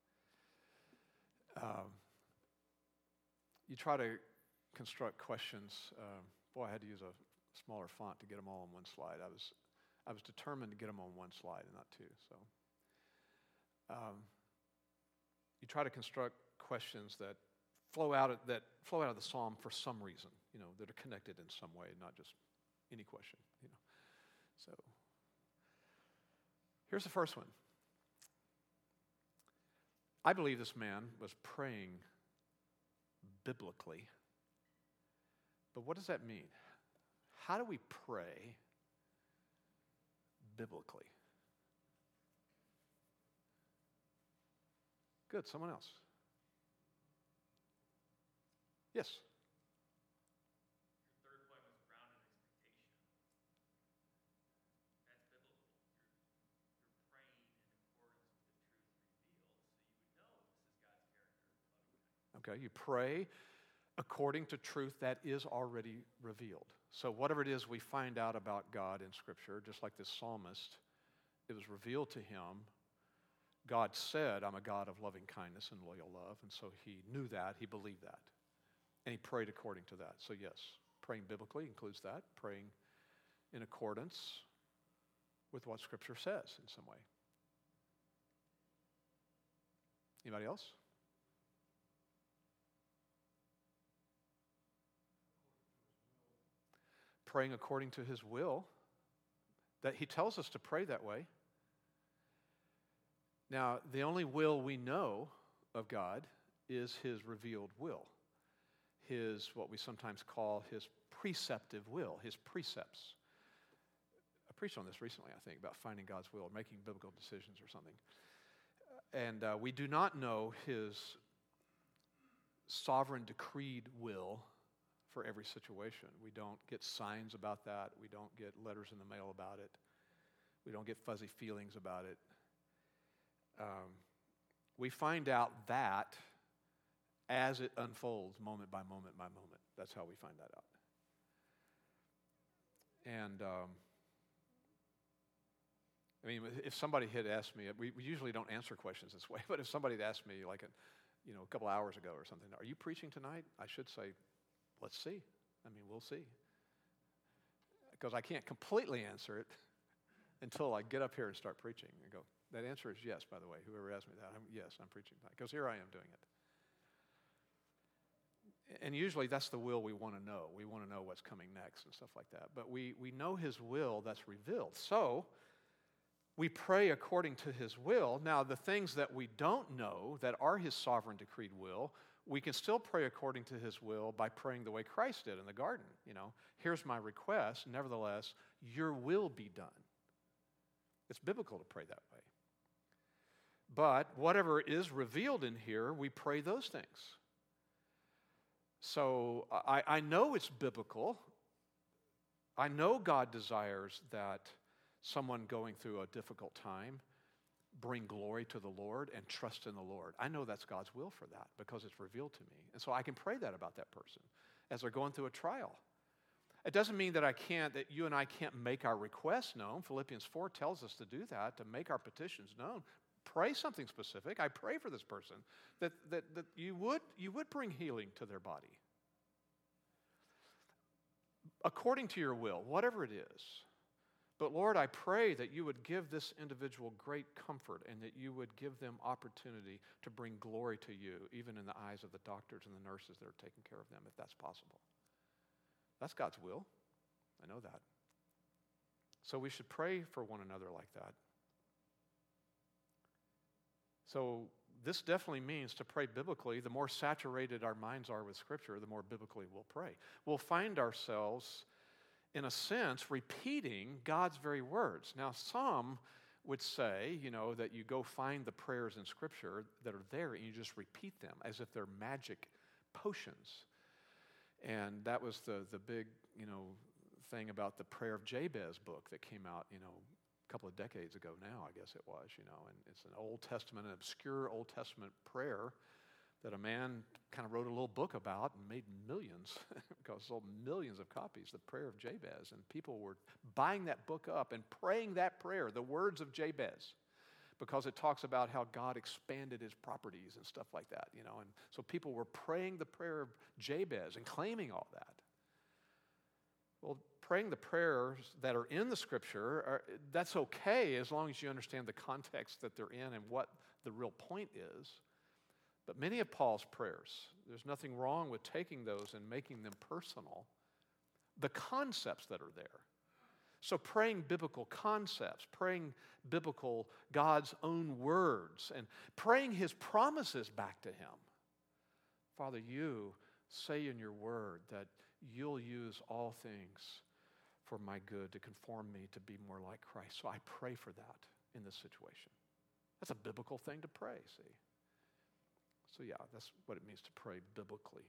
Um, you try to construct questions. Um, boy, I had to use a smaller font to get them all on one slide. I was, I was determined to get them on one slide and not two. So, um, you try to construct questions that flow out of that flow out of the psalm for some reason. You know, that are connected in some way, not just any question. You know, so here's the first one. I believe this man was praying biblically. But what does that mean? How do we pray biblically? Good, someone else. Yes? Your third point was grounded in expectation. That's biblical. You're, you're praying in accordance with the truth revealed, so you would know this is God's character of loving kindness. Okay, you pray according to truth that is already revealed. So whatever it is we find out about God in Scripture, just like this psalmist, it was revealed to him. God said, I'm a God of loving kindness and loyal love, and so he knew that, he believed that, and he prayed according to that. So yes, praying biblically includes that, praying in accordance with what Scripture says in some way. Anybody else? Praying according to His will, that He tells us to pray that way. Now, the only will we know of God is His revealed will, His, what we sometimes call His preceptive will, His precepts. A preached on this recently, I think, about finding God's will, or making biblical decisions or something. And uh, we do not know His sovereign decreed will for every situation. We don't get signs about that. We don't get letters in the mail about it. We don't get fuzzy feelings about it. Um, we find out that as it unfolds moment by moment by moment. That's how we find that out. And um, I mean, if somebody had asked me, we, we usually don't answer questions this way, but if somebody had asked me like a, you know, a couple hours ago or something, are you preaching tonight? I should say, let's see. I mean, we'll see. Because I can't completely answer it until I get up here and start preaching and go, that answer is yes, by the way. Whoever asked me that, I'm, yes, I'm preaching tonight. Because here I am doing it. And usually that's the will we want to know. We want to know what's coming next and stuff like that. But we, we know His will that's revealed. So we pray according to His will. Now, the things that we don't know that are His sovereign decreed will, we can still pray according to His will by praying the way Christ did in the garden. You know, here's my request. Nevertheless, your will be done. It's biblical to pray that way. But whatever is revealed in here, we pray those things. So I, I know it's biblical. I know God desires that someone going through a difficult time bring glory to the Lord and trust in the Lord. I know that's God's will for that because it's revealed to me. And so I can pray that about that person as they're going through a trial. It doesn't mean that I can't, that you and I can't make our requests known. Philippians four tells us to do that, to make our petitions known. Pray something specific. I pray for this person that, that, that you would, you would bring healing to their body. According to your will, whatever it is. But Lord, I pray that you would give this individual great comfort and that you would give them opportunity to bring glory to you, even in the eyes of the doctors and the nurses that are taking care of them, if that's possible. That's God's will. I know that. So we should pray for one another like that. So this definitely means to pray biblically. The more saturated our minds are with Scripture, the more biblically we'll pray. We'll find ourselves, in a sense, repeating God's very words. Now, some would say, you know, that you go find the prayers in Scripture that are there and you just repeat them as if they're magic potions. And that was the, the big, you know, thing about the Prayer of Jabez book that came out, you know, a couple of decades ago now, I guess it was, you know. And it's an Old Testament, an obscure Old Testament prayer that a man kind of wrote a little book about and made millions, because sold millions of copies, the Prayer of Jabez. And people were buying that book up and praying that prayer, the words of Jabez, because it talks about how God expanded his properties and stuff like that, you know. And so people were praying the prayer of Jabez and claiming all that. Well, praying the prayers that are in the Scripture, are, that's okay as long as you understand the context that they're in and what the real point is. But many of Paul's prayers, there's nothing wrong with taking those and making them personal. The concepts that are there. So praying biblical concepts, praying biblical God's own words, and praying His promises back to Him. Father, you say in your word that you'll use all things for my good to conform me to be more like Christ. So I pray for that in this situation. That's a biblical thing to pray, see. So yeah, that's what it means to pray biblically.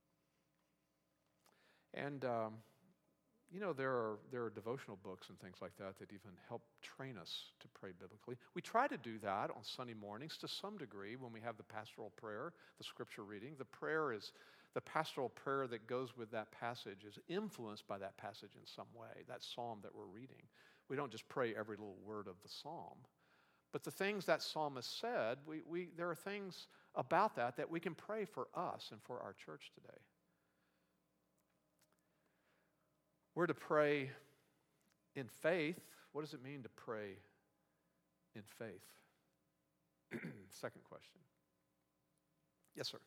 And, um, you know, there are, there are devotional books and things like that that even help train us to pray biblically. We try to do that on Sunday mornings to some degree when we have the pastoral prayer, the scripture reading. The prayer is, the pastoral prayer that goes with that passage is influenced by that passage in some way, that psalm that we're reading. We don't just pray every little word of the psalm. But the things that psalmist said, we, we, there are things about that that we can pray for us and for our church today. We're to pray in faith. What does it mean to pray in faith? Second question. Yes, sir.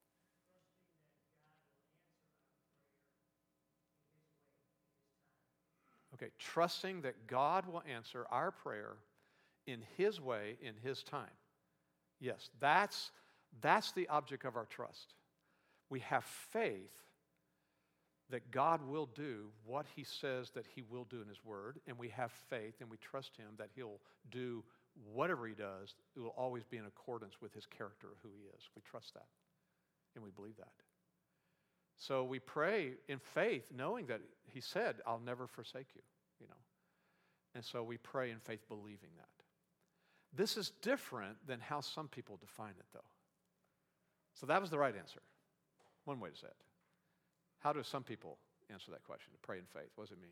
Okay, trusting that God will answer our prayer in His way, in His time. Yes, that's, that's the object of our trust. We have faith that God will do what he says that he will do in his word, and we have faith and we trust him that he'll do whatever he does. It will always be in accordance with his character of who he is. We trust that, and we believe that. So we pray in faith, knowing that he said, I'll never forsake you, you know. And so we pray in faith, believing that. This is different than how some people define it, though. So that was the right answer. One way to say it. How do some people answer that question, to pray in faith? What does it mean?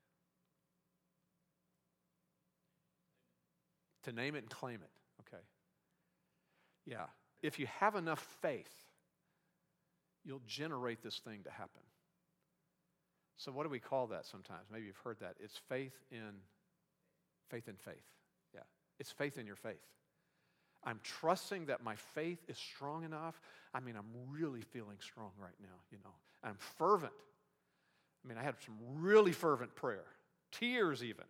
To name it and claim it. Okay. Yeah. If you have enough faith, you'll generate this thing to happen. So what do we call that sometimes? Maybe you've heard that. It's faith in faith in faith. Yeah. It's faith in your faith. I'm trusting that my faith is strong enough. I mean, I'm really feeling strong right now, you know. I'm fervent. I mean, I had some really fervent prayer, tears even.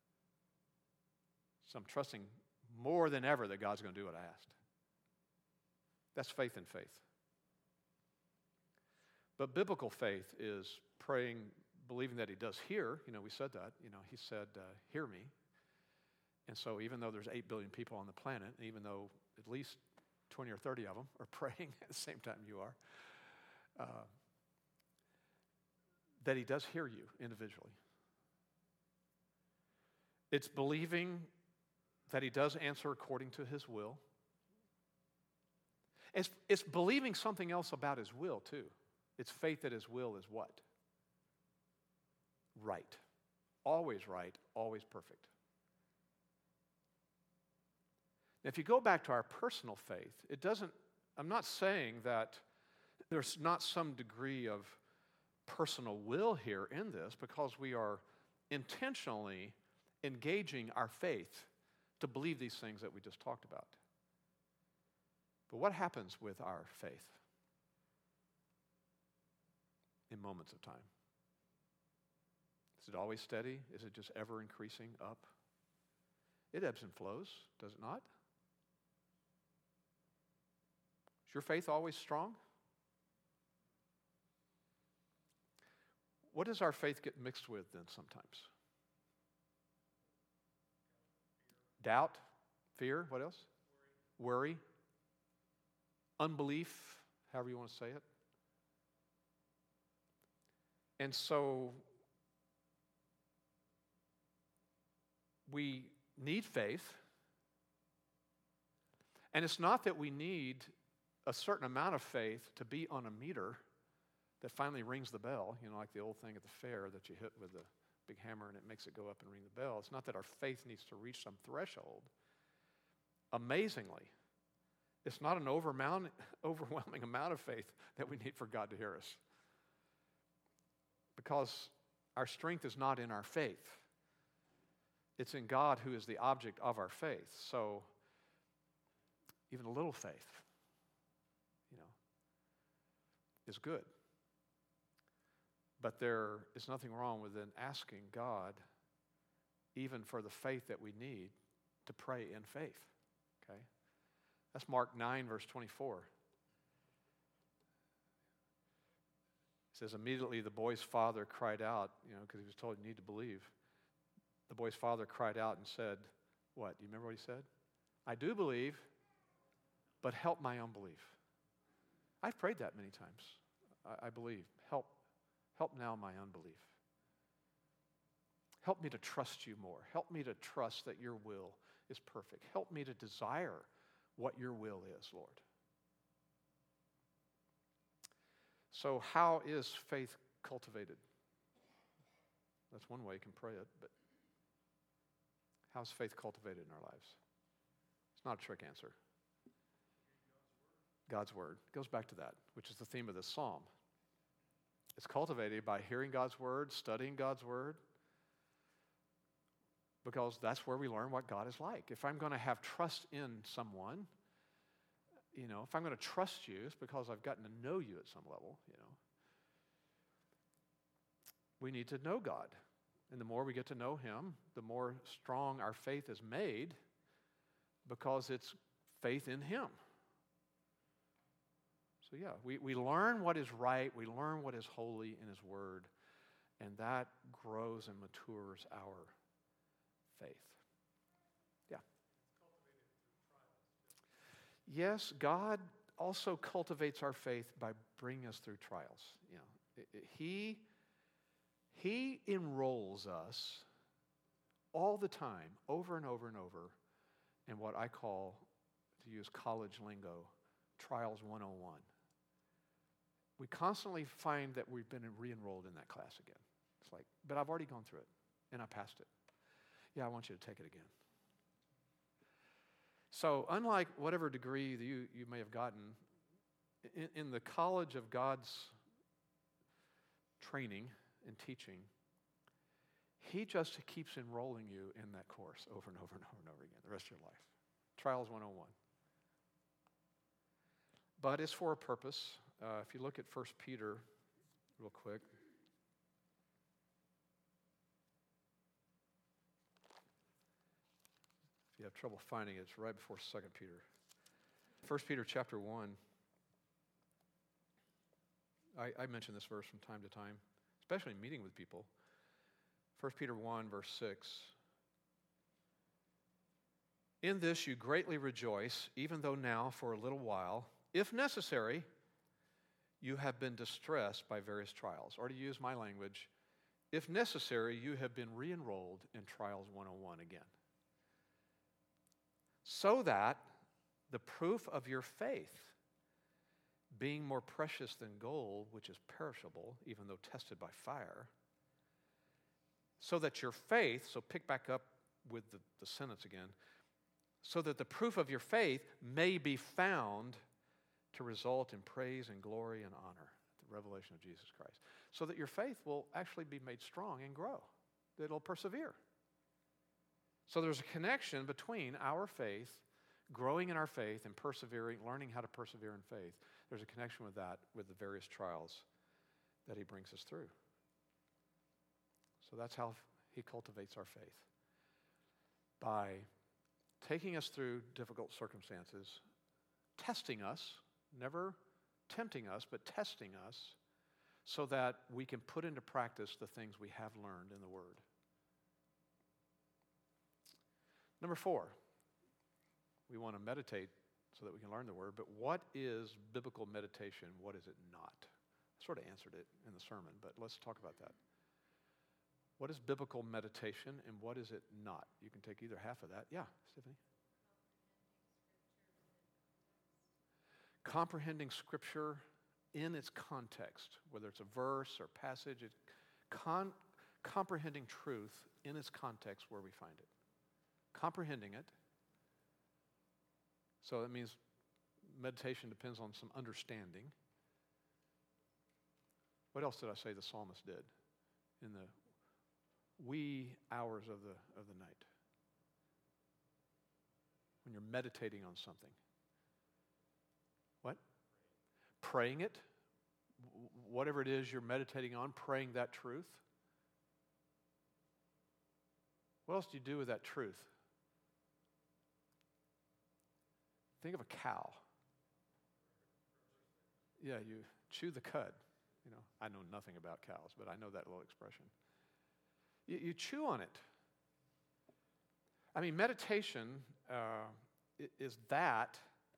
So I'm trusting more than ever that God's going to do what I asked. That's faith in faith. But biblical faith is praying, believing that he does hear. You know, we said that. You know, he said, uh, hear me. And so even though there's eight billion people on the planet, even though at least twenty or thirty of them are praying at the same time you are, uh, that he does hear you individually. It's believing that he does answer according to his will. It's, it's believing something else about his will, too. It's faith that his will is what? Right. Always right, always perfect. Now, if you go back to our personal faith, it doesn't, I'm not saying that there's not some degree of personal will here in this, because we are intentionally engaging our faith to believe these things that we just talked about. But what happens with our faith in moments of time? Is it always steady? Is it just ever increasing up? It ebbs and flows, does it not? Is your faith always strong? What does our faith get mixed with then sometimes? Doubt, fear, what else? Worry. Worry. Unbelief, however you want to say it. And so we need faith. And it's not that we need a certain amount of faith to be on a meter that finally rings the bell, you know, like the old thing at the fair that you hit with a big hammer and it makes it go up and ring the bell. It's not that our faith needs to reach some threshold. Amazingly, it's not an overwhelming amount of faith that we need for God to hear us. Because our strength is not in our faith. It's in God who is the object of our faith. So, even a little faith, you know, is good. But there is nothing wrong with then asking God, even for the faith that we need, to pray in faith. Okay? That's Mark nine, verse twenty-four. It says, immediately the boy's father cried out, you know, because he was told, you need to believe. The boy's father cried out and said, what? Do you remember what he said? I do believe, but help my unbelief. I've prayed that many times. I, I believe. Help, help now my unbelief. Help me to trust you more. Help me to trust that your will is perfect. Help me to desire what your will is, Lord. So how is faith cultivated? That's one way you can pray it, but how's faith cultivated in our lives? It's not a trick answer. God's word. It goes back to that, which is the theme of this psalm. It's cultivated by hearing God's word, studying God's word, because that's where we learn what God is like. If I'm going to have trust in someone, you know, if I'm going to trust you, it's because I've gotten to know you at some level, you know. We need to know God. And the more we get to know him, the more strong our faith is made, because it's faith in him. So yeah, we, we learn what is right, we learn what is holy in His Word, and that grows and matures our faith. Yeah. Yes, God also cultivates our faith by bringing us through trials. You know, it- it- He, He enrolls us all the time, over and over and over, in what I call, to use college lingo, Trials one oh one. We constantly find that we've been re-enrolled in that class again. It's like, but I've already gone through it, and I passed it. Yeah, I want you to take it again. So unlike whatever degree that you, you may have gotten, in, in the college of God's training and teaching, He just keeps enrolling you in that course over and over and over and over again, the rest of your life. Trials one oh one. But it's for a purpose. Uh, if you look at First Peter real quick. If you have trouble finding it, it's right before Second Peter. First Peter chapter one. I, I mention this verse from time to time, especially in meeting with people. First Peter one, verse six. In this you greatly rejoice, even though now for a little while, if necessary, you have been distressed by various trials. Or to use my language, if necessary, you have been re-enrolled in Trials one oh one again. So that the proof of your faith, being more precious than gold, which is perishable, even though tested by fire, so that your faith, so pick back up with the, the sentence again, so that the proof of your faith may be found to result in praise and glory and honor, the revelation of Jesus Christ. So that your faith will actually be made strong and grow, that it'll persevere. So there's a connection between our faith, growing in our faith and persevering, learning how to persevere in faith. There's a connection with that, with the various trials that He brings us through. So that's how He cultivates our faith. By taking us through difficult circumstances, testing us, never tempting us, but testing us, so that we can put into practice the things we have learned in the Word. Number four, we want to meditate so that we can learn the Word, but what is biblical meditation? What is it not? I sort of answered it in the sermon, but let's talk about that. What is biblical meditation and what is it not? You can take either half of that. Yeah, Stephanie? Comprehending Scripture in its context, whether it's a verse or passage, it, con, comprehending truth in its context where we find it. Comprehending it. So that means meditation depends on some understanding. What else did I say the psalmist did in the wee hours of the of the night? When you're meditating on something. What? Praying it. Whatever it is you're meditating on, praying that truth. What else do you do with that truth? Think of a cow. Yeah, you chew the cud. You know, I know nothing about cows, but I know that little expression. You, you chew on it. I mean, meditation uh, is that.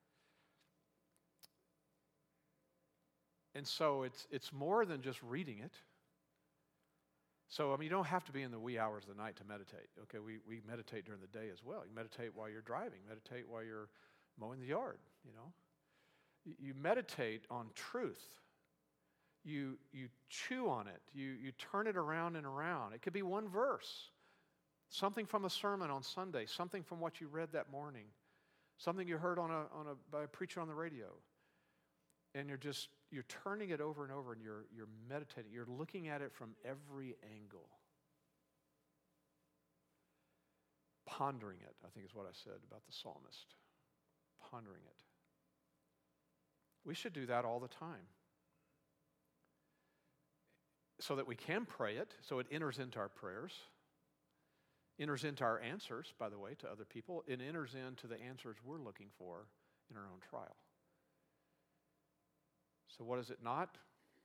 And so it's it's more than just reading it. So, I mean, you don't have to be in the wee hours of the night to meditate. Okay, we, we meditate during the day as well. You meditate while you're driving. Meditate while you're mowing the yard, you know. You, you meditate on truth. You you chew on it. You you turn it around and around. It could be one verse. Something from a sermon on Sunday. Something from what you read that morning. Something you heard on a on a by a preacher on the radio. And you're just, you're turning it over and over and you're, you're meditating. You're looking at it from every angle. Pondering it, I think is what I said about the psalmist. Pondering it. We should do that all the time. So that we can pray it, so it enters into our prayers. Enters into our answers, by the way, to other people. It enters into the answers we're looking for in our own trial. So what is it not?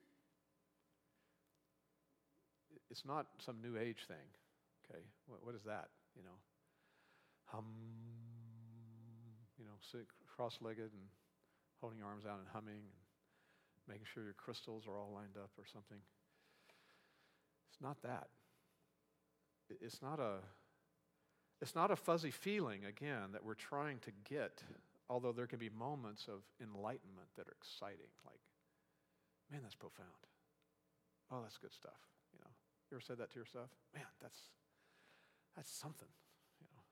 It's not some new age thing, okay? What, what is that, you know? Hum, you know, sit cross-legged and holding your arms out and humming and making sure your crystals are all lined up or something. It's not that. It's not a, it's not a fuzzy feeling, again, that we're trying to get, although there can be moments of enlightenment that are exciting, like, man, that's profound. Oh, that's good stuff, you know. You ever said that to yourself? Man, that's that's something, you know.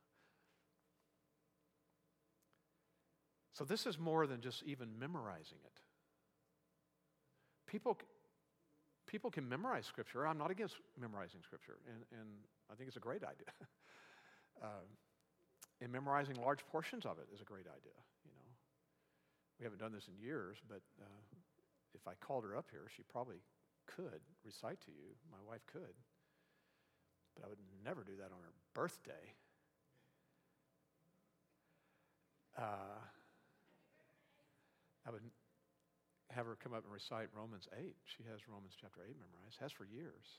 So this is more than just even memorizing it. People, people can memorize Scripture. I'm not against memorizing Scripture, and, and I think it's a great idea. uh, and memorizing large portions of it is a great idea, you know. We haven't done this in years, but uh, if I called her up here, she probably could recite to you. My wife could. But I would never do that on her birthday. Uh, I would have her come up and recite Romans eight. She has Romans chapter eight memorized, has for years.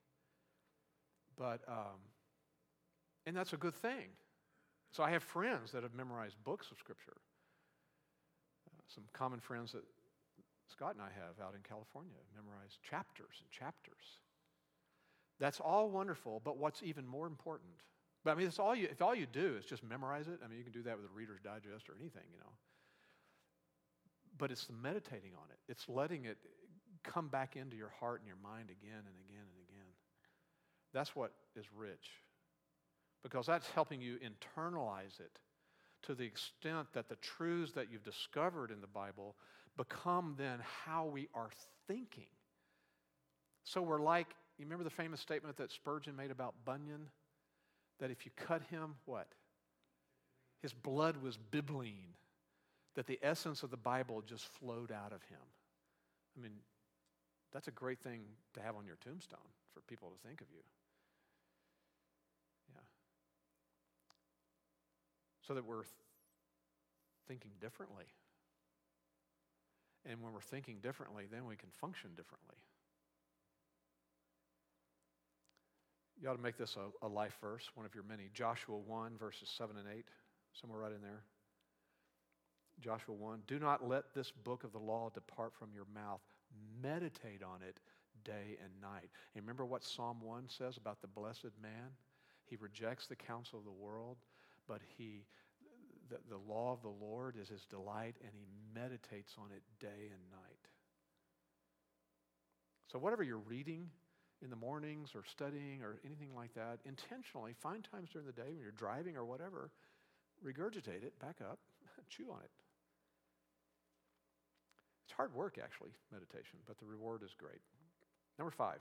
But, um, and that's a good thing. So I have friends that have memorized books of Scripture. Uh, some common friends that Scott and I have out in California memorized chapters and chapters. That's all wonderful, but what's even more important? But I mean, it's all you, if all you do is just memorize it, I mean, you can do that with a Reader's Digest or anything, you know. But it's the meditating on it. It's letting it come back into your heart and your mind again and again and again. That's what is rich. Because that's helping you internalize it to the extent that the truths that you've discovered in the Bible become then how we are thinking. So we're like, you remember the famous statement that Spurgeon made about Bunyan? That if you cut him, what? His blood was bibline. That the essence of the Bible just flowed out of him. I mean, that's a great thing to have on your tombstone for people to think of you. Yeah. So that we're thinking differently. And when we're thinking differently, then we can function differently. You ought to make this a, a life verse, one of your many. Joshua one, verses seven and eight, somewhere right in there. Joshua one, do not let this book of the law depart from your mouth. Meditate on it day and night. And remember what Psalm one says about the blessed man? He rejects the counsel of the world, but he, the, the law of the Lord is his delight, and he meditates on it day and night. So whatever you're reading in the mornings or studying or anything like that, intentionally find times during the day when you're driving or whatever, regurgitate it, back up, chew on it. It's hard work, actually, meditation, but the reward is great. Number five,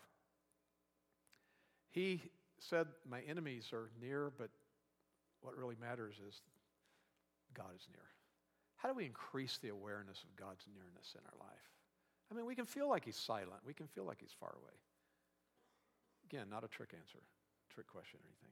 he said, my enemies are near, but what really matters is God is near. How do we increase the awareness of God's nearness in our life? I mean, we can feel like he's silent. We can feel like he's far away. Again, not a trick answer, trick question or anything.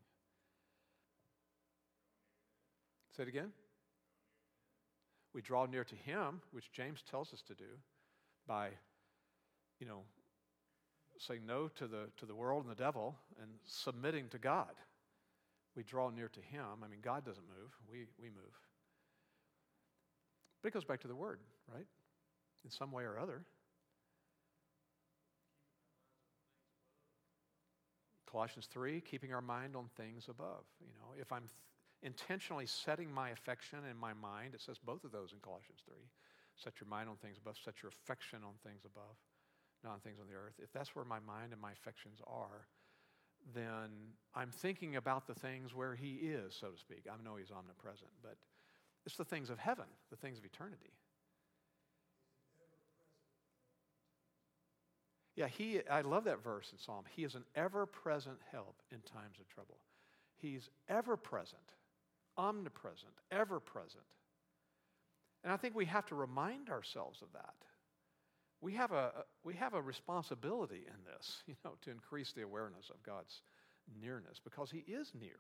Say it again. We draw near to him, which James tells us to do, by, you know, saying no to the to the world and the devil and submitting to God. We draw near to him. I mean, God doesn't move. We we move. But it goes back to the word, right? In some way or other. Colossians three, keeping our mind on things above. You know, if I'm th- intentionally setting my affection and my mind, it says both of those in Colossians three. Set your mind on things above, set your affection on things above, not on things on the earth. If that's where my mind and my affections are, then I'm thinking about the things where he is, so to speak. I know he's omnipresent, but it's the things of heaven, the things of eternity. Yeah, he. I love that verse in Psalm. He is an ever-present help in times of trouble. He's ever-present, omnipresent, ever-present. And I think we have to remind ourselves of that. We have a we have a responsibility in this, you know, to increase the awareness of God's nearness because he is near.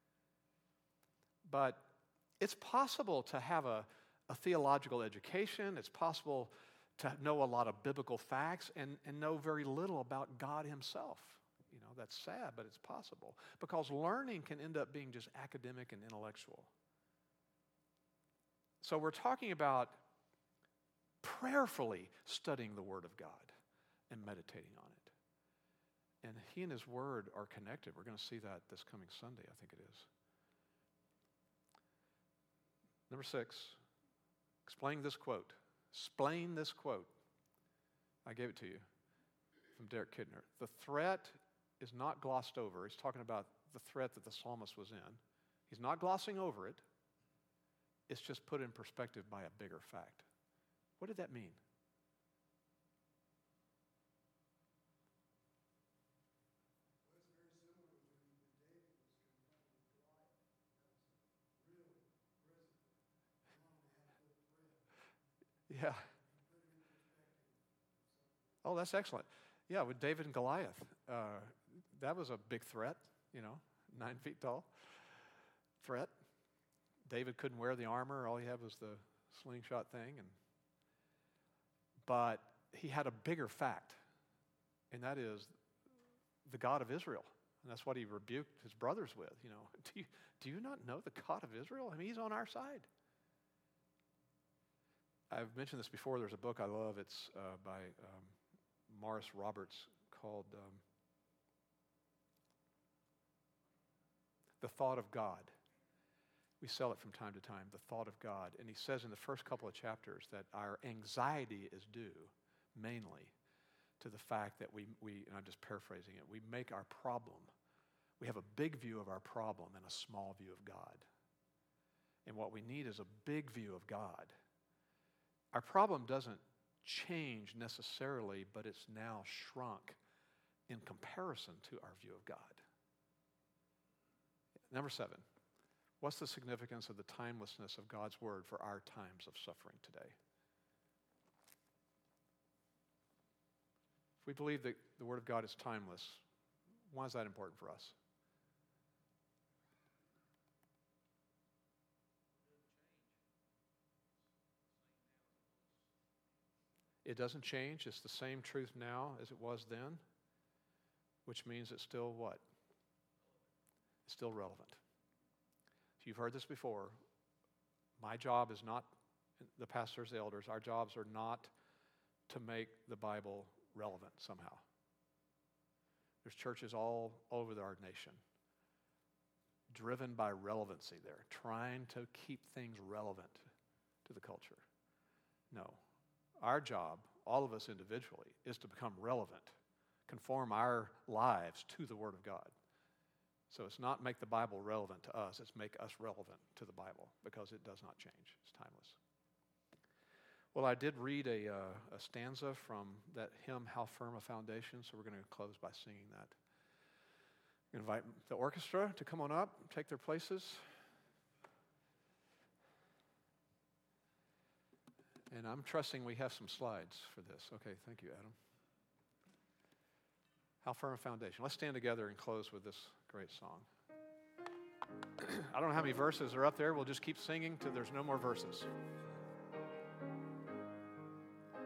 But it's possible to have a, a theological education. It's possible to know a lot of biblical facts and, and know very little about God himself. You know, that's sad, but it's possible. Because learning can end up being just academic and intellectual. So we're talking about prayerfully studying the Word of God and meditating on it. And he and his Word are connected. We're going to see that this coming Sunday, I think it is. Number six, explain this quote. Explain this quote. I gave it to you from Derek Kidner. The threat is not glossed over. He's talking about the threat that the psalmist was in. He's not glossing over it. It's just put in perspective by a bigger fact. What did that mean? Yeah. Oh, that's excellent. Yeah, with David and Goliath, uh, that was a big threat, you know, nine feet tall threat. David couldn't wear the armor. All he had was the slingshot thing. And but he had a bigger fact, and that is the God of Israel. And that's what he rebuked his brothers with. You know, do you, do you not know the God of Israel? I mean, he's on our side. I've mentioned this before. There's a book I love. It's uh, by um, Morris Roberts called um, The Thought of God. We sell it from time to time, The Thought of God. And he says in the first couple of chapters that our anxiety is due mainly to the fact that we, we and I'm just paraphrasing it, we make our problem, we have a big view of our problem and a small view of God. And what we need is a big view of God. Our problem doesn't change necessarily, but it's now shrunk in comparison to our view of God. Number seven, what's the significance of the timelessness of God's Word for our times of suffering today? If we believe that the Word of God is timeless, why is that important for us? It doesn't change. It's the same truth now as it was then, which means it's still what? It's still relevant. So you've heard this before. My job is not, the pastors, the elders, our jobs are not to make the Bible relevant somehow. There's churches all over our nation driven by relevancy there, trying to keep things relevant to the culture. No. Our job, all of us individually, is to become relevant, conform our lives to the Word of God. So it's not make the Bible relevant to us, it's make us relevant to the Bible, because it does not change. It's timeless. Well, I did read a, uh, a stanza from that hymn, How Firm a Foundation, so we're going to close by singing that. Invite the orchestra to come on up, take their places. And I'm trusting we have some slides for this. Okay, thank you, Adam. How Firm a Foundation. Let's stand together and close with this great song. I don't know how many verses are up there. We'll just keep singing till there's no more verses.